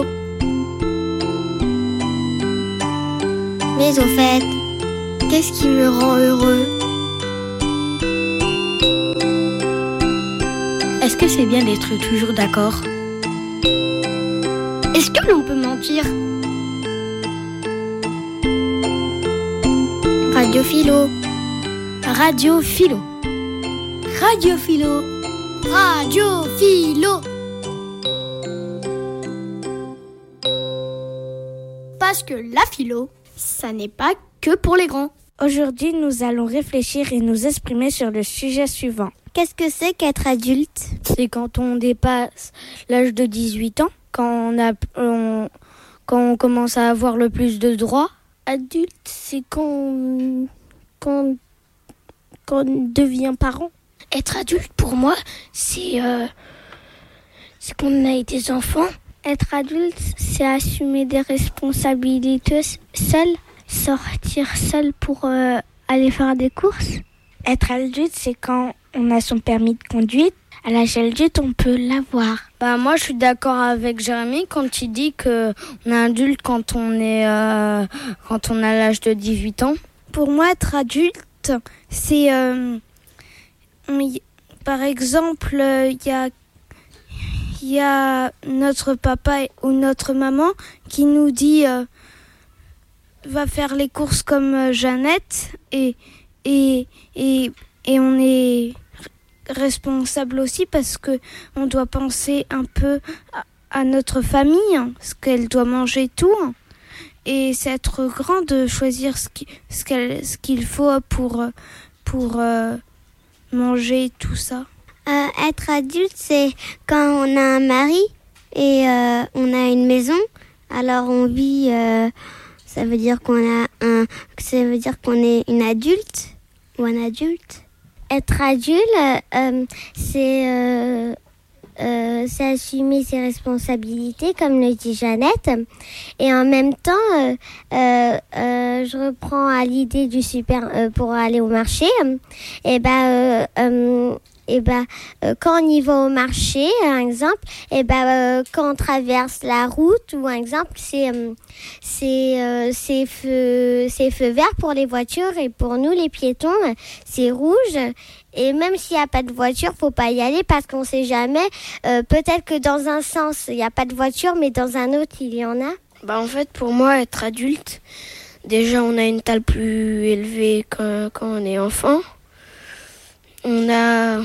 Mais au fait, qu'est-ce qui me rend heureux? Est-ce que c'est bien d'être toujours d'accord? Est-ce que l'on peut mentir? Radio Philo. Radio Philo. Radio Philo. Radio Philo. Parce que la philo, ça n'est pas que pour les grands. Aujourd'hui, nous allons réfléchir et nous exprimer sur le sujet suivant. Qu'est-ce que c'est qu'être adulte? C'est quand on dépasse l'âge de 18 ans, quand on commence à avoir le plus de droits. Adulte, c'est quand on devient parent. Être adulte, pour moi, c'est qu'on a été enfant. Être adulte, c'est assumer des responsabilités seul, sortir seul pour aller faire des courses. Être adulte, c'est quand on a son permis de conduite. À l'âge adulte, on peut l'avoir. Moi, je suis d'accord avec Jérémy quand il dit qu'on est adulte quand on a l'âge de 18 ans. Pour moi, être adulte, c'est... par exemple, il y a notre papa ou notre maman qui nous dit va faire les courses comme Jeannette et on est responsable aussi parce que on doit penser un peu à notre famille, ce qu'elle doit manger et tout. Et c'est être grand de choisir ce qu'il faut pour manger tout ça. Être adulte, c'est quand on a un mari et on a une maison. Alors on vit, ça veut dire qu'on est une adulte ou un adulte. Être adulte, c'est assumer ses responsabilités, comme le dit Jeannette. Et en même temps, je reprends à l'idée du pour aller au marché. Quand on y va au marché, par exemple, quand on traverse la route, ou par exemple, c'est feu vert pour les voitures et pour nous, les piétons, c'est rouge. Et même s'il n'y a pas de voiture, faut pas y aller parce qu'on sait jamais. Peut-être que dans un sens, il n'y a pas de voiture, mais dans un autre, il y en a. En fait, pour moi, être adulte, déjà, on a une taille plus élevée quand on est enfant. On a,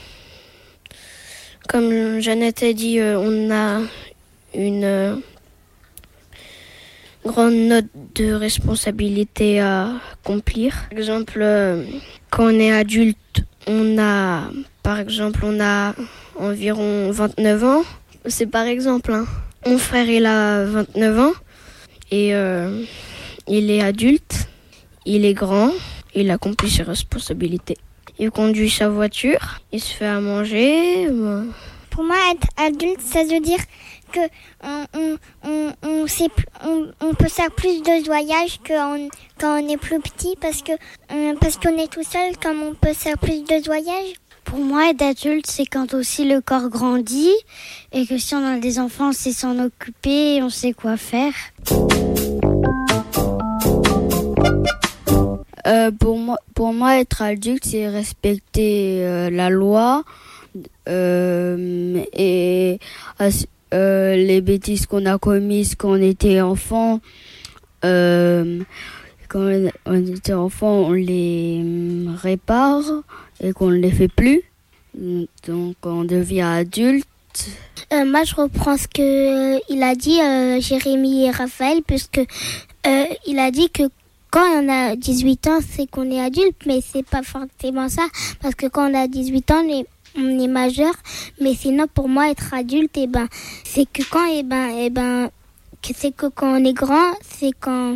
comme Jeannette a dit, on a une grande note de responsabilité à accomplir. Par exemple, quand on est adulte, on a environ 29 ans. C'est par exemple, mon frère, il a 29 ans et il est adulte, il est grand, il accomplit ses responsabilités. Il conduit sa voiture, il se fait à manger. Pour moi, être adulte, ça veut dire que on peut faire plus de voyages quand on est plus petit parce qu'on est tout seul, comme on peut faire plus de voyages. Pour moi, être adulte, c'est quand aussi le corps grandit et que si on a des enfants, on sait s'en occuper et on sait quoi faire. Pour moi, être adulte, c'est respecter la loi et les bêtises qu'on a commises quand on était enfant, quand on était enfant, on les répare et qu'on ne les fait plus. Donc on devient adulte. Moi, je reprends ce que il a dit Jérémy et Raphaël, puisque il a dit que quand on a 18 ans, c'est qu'on est adulte, mais c'est pas forcément ça, parce que quand on a 18 ans, on est majeur, mais sinon pour moi être adulte, c'est que quand c'est que quand on est grand, c'est qu'on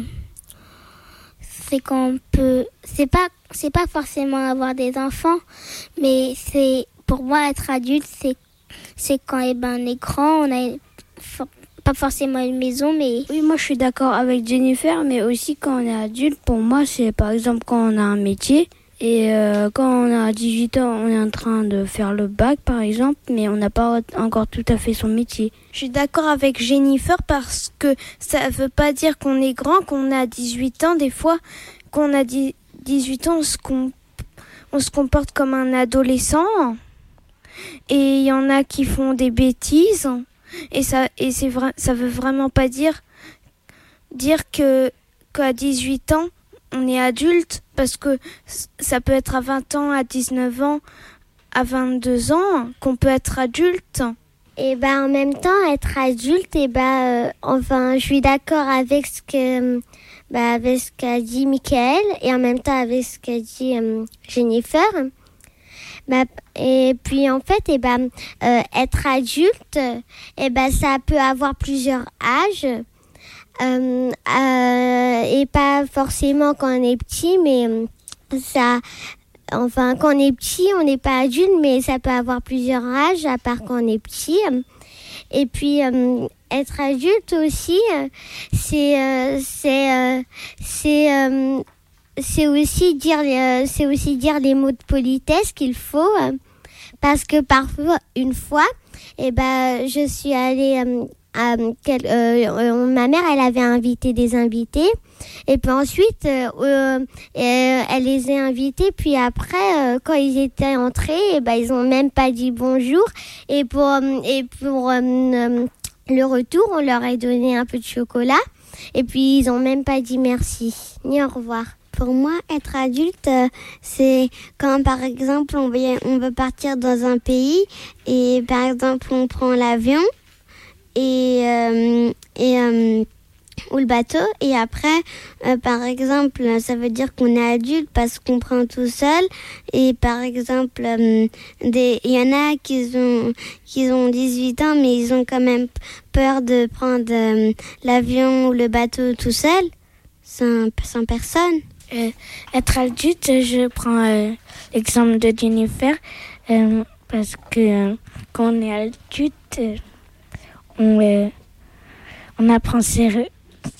peut, c'est pas forcément avoir des enfants, mais c'est pour moi être adulte, c'est quand on est grand, on a pas forcément une maison, mais... Oui, moi je suis d'accord avec Jennifer, mais aussi quand on est adulte, pour moi c'est par exemple quand on a un métier, et quand on a 18 ans, on est en train de faire le bac par exemple, mais on n'a pas encore tout à fait son métier. Je suis d'accord avec Jennifer parce que ça veut pas dire qu'on est grand, qu'on a 18 ans. Des fois, quand on a 18 ans, on se comporte comme un adolescent, et il y en a qui font des bêtises. Et c'est vrai, ça veut vraiment pas dire qu'à 18 ans, on est adulte, parce que ça peut être à 20 ans, à 19 ans, à 22 ans qu'on peut être adulte. Et en même temps, être adulte, je suis d'accord avec ce qu'a dit Michael, et en même temps avec ce qu'a dit Jennifer. Et puis en fait, être adulte, ça peut avoir plusieurs âges, et pas forcément quand on est petit, mais quand on est petit, on n'est pas adulte, mais ça peut avoir plusieurs âges à part quand on est petit. Et puis être adulte aussi, c'est aussi dire les mots de politesse qu'il faut, parce que parfois, une fois, je suis allée ma mère, elle avait invité des invités, et puis ensuite elle les a invités, puis après quand ils étaient entrés, ils ont même pas dit bonjour, et pour le retour, on leur a donné un peu de chocolat, et puis ils ont même pas dit merci ni au revoir. Pour moi, être adulte, c'est quand, par exemple, on veut partir dans un pays, et par exemple, on prend l'avion ou le bateau, et après, par exemple, ça veut dire qu'on est adulte parce qu'on prend tout seul, et par exemple, il y en a qui ont 18 ans, mais ils ont quand même peur de prendre l'avion ou le bateau tout seul, sans personne. Être adulte, je prends l'exemple de Jennifer, parce que quand on est adulte, on apprend ses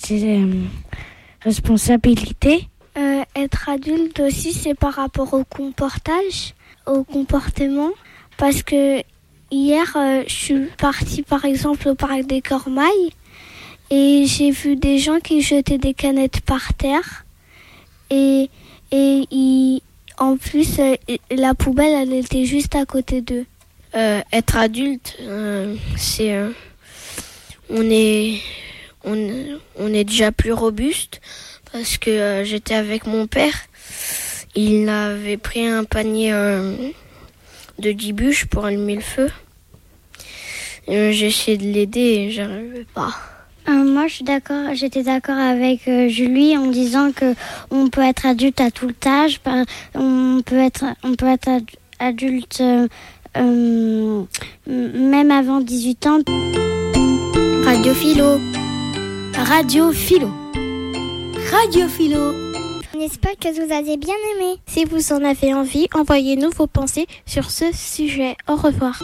responsabilités. Être adulte aussi, c'est par rapport au comportement, parce que hier, je suis partie par exemple au parc des Cormailles, et j'ai vu des gens qui jetaient des canettes par terre. Et en plus, la poubelle, elle était juste à côté d'eux. Être adulte, c'est on est déjà plus robuste, parce que j'étais avec mon père. Il avait pris un panier de 10 bûches pour allumer le feu. J'ai essayé de l'aider et j'arrivais pas. Moi, j'étais d'accord avec Julie en disant que on peut être adulte à tout âge. On peut être adulte même avant 18 ans. Radio Philo. Radio Philo. Radio Philo. On espère que vous avez bien aimé. Si vous en avez envie, envoyez-nous vos pensées sur ce sujet. Au revoir.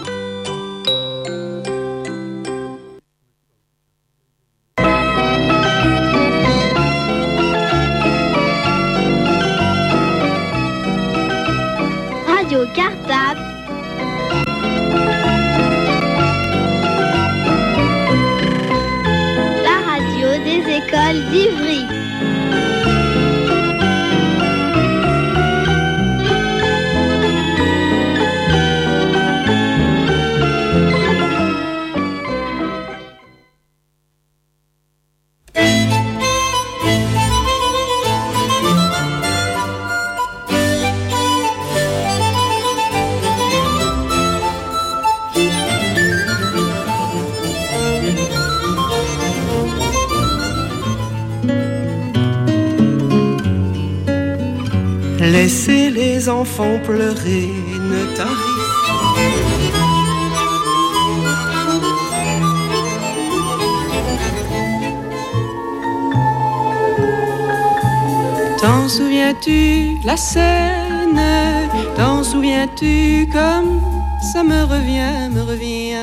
Radio Cartable. La radio des écoles d'Ivry. Laissez les enfants pleurer, ne tarissent. T'en souviens-tu la scène? T'en souviens-tu comme ça me revient.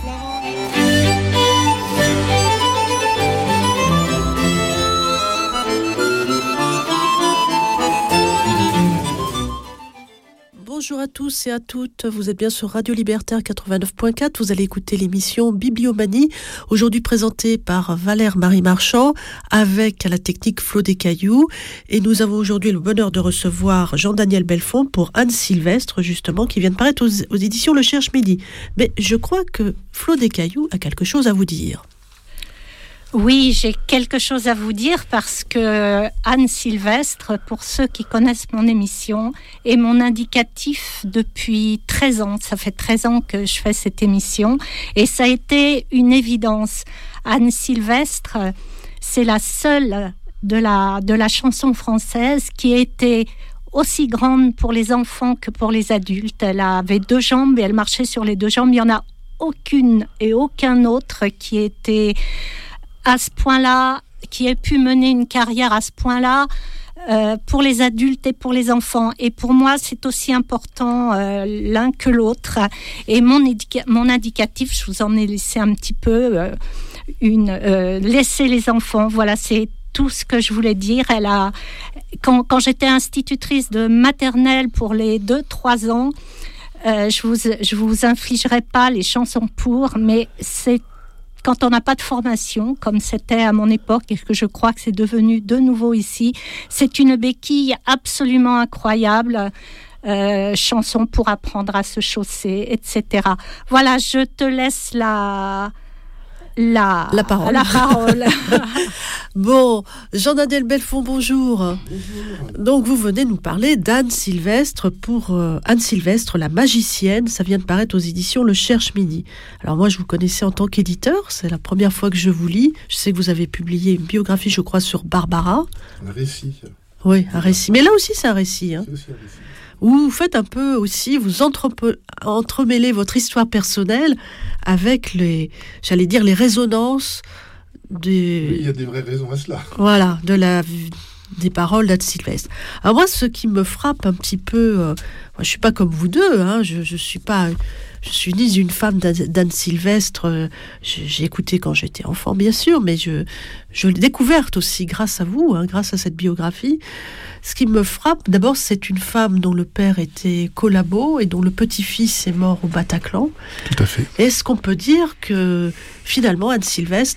Bonjour à tous et à toutes, vous êtes bien sur Radio Libertaire 89.4, vous allez écouter l'émission Bibliomanie, aujourd'hui présentée par Valère-Marie Marchand, avec à la technique Flo Descailloux, et nous avons aujourd'hui le bonheur de recevoir Jean-Daniel Belfond pour Anne Sylvestre, justement, qui vient de paraître aux éditions Le Cherche Midi. Mais je crois que Flo Descailloux a quelque chose à vous dire. Oui, j'ai quelque chose à vous dire parce que Anne Sylvestre, pour ceux qui connaissent mon émission, est mon indicatif depuis 13 ans. Ça fait 13 ans que je fais cette émission et ça a été une évidence. Anne Sylvestre, c'est la seule de la chanson française qui a été aussi grande pour les enfants que pour les adultes. Elle avait 2 jambes et elle marchait sur les 2 jambes. Il n'y en a aucune et aucun autre qui était à ce point-là, qui ait pu mener une carrière à ce point-là pour les adultes et pour les enfants. Et pour moi, c'est aussi important l'un que l'autre. Et mon indicatif, je vous en ai laissé un petit peu, laisser les enfants. Voilà, c'est tout ce que je voulais dire. Quand j'étais institutrice de maternelle pour les 2-3 ans, je vous infligerai pas les chansons pour, mais c'est quand on n'a pas de formation, comme c'était à mon époque, et que je crois que c'est devenu de nouveau ici, c'est une béquille absolument incroyable. Chanson pour apprendre à se chausser, etc. Voilà, je te laisse la parole. Bon, Jean-Daniel Belfond, bonjour. Bonjour. Donc vous venez nous parler d'Anne Sylvestre pour Anne Sylvestre, la magicienne. Ça vient de paraître aux éditions Le Cherche Midi. Alors moi, je vous connaissais en tant qu'éditeur. C'est la première fois que je vous lis. Je sais que vous avez publié une biographie, je crois, sur Barbara. Un récit. Oui, un récit. Mais là aussi, c'est un récit. Hein. C'est aussi un récit. Où vous faites un peu aussi, vous entremêlez votre histoire personnelle avec les résonances Oui, il y a des vraies raisons à cela. Voilà, des paroles d'Anne Sylvestre. Alors moi, ce qui me frappe un petit peu, moi, je suis pas comme vous deux, hein, je suis ni une fan d'Anne Sylvestre. J'ai écouté quand j'étais enfant, bien sûr, mais je l'ai découverte aussi grâce à vous, hein, grâce à cette biographie. Ce qui me frappe, d'abord, c'est une femme dont le père était collabo et dont le petit-fils est mort au Bataclan. Tout à fait. Est-ce qu'on peut dire que finalement Anne Sylvestre,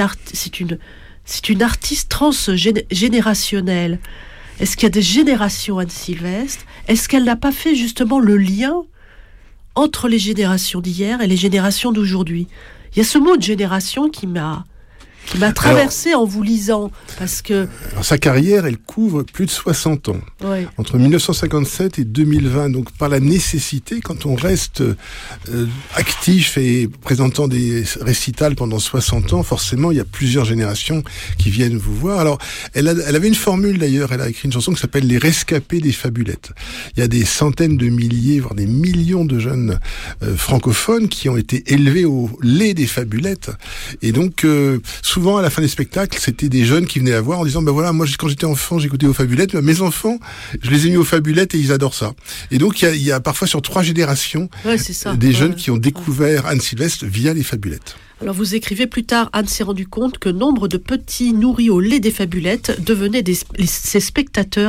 c'est une artiste transgénérationnelle? Est-ce qu'il y a des générations Anne Sylvestre? Est-ce qu'elle n'a pas fait justement le lien entre les générations d'hier et les générations d'aujourd'hui? Il y a ce mot de génération qui m'a traversé en vous lisant, parce que... Alors, sa carrière, elle couvre plus de 60 ans. Oui. Entre 1957 et 2020, donc par la nécessité, quand on reste actif et présentant des récitals pendant 60 ans, forcément, il y a plusieurs générations qui viennent vous voir. Alors, elle avait une formule d'ailleurs, elle a écrit une chanson qui s'appelle « Les rescapés des fabulettes ». Il y a des centaines de milliers, voire des millions de jeunes francophones qui ont été élevés au lait des fabulettes. Et donc, souvent, à la fin des spectacles, c'était des jeunes qui venaient la voir en disant, ben voilà, moi, quand j'étais enfant, j'écoutais aux fabulettes, mais mes enfants, je les ai mis aux fabulettes et ils adorent ça. Et donc, il y a parfois sur 3 générations des jeunes qui ont découvert Anne Sylvestre via les fabulettes. Alors, vous écrivez plus tard, Anne s'est rendu compte que nombre de petits nourris au lait des fabulettes devenaient ses spectateurs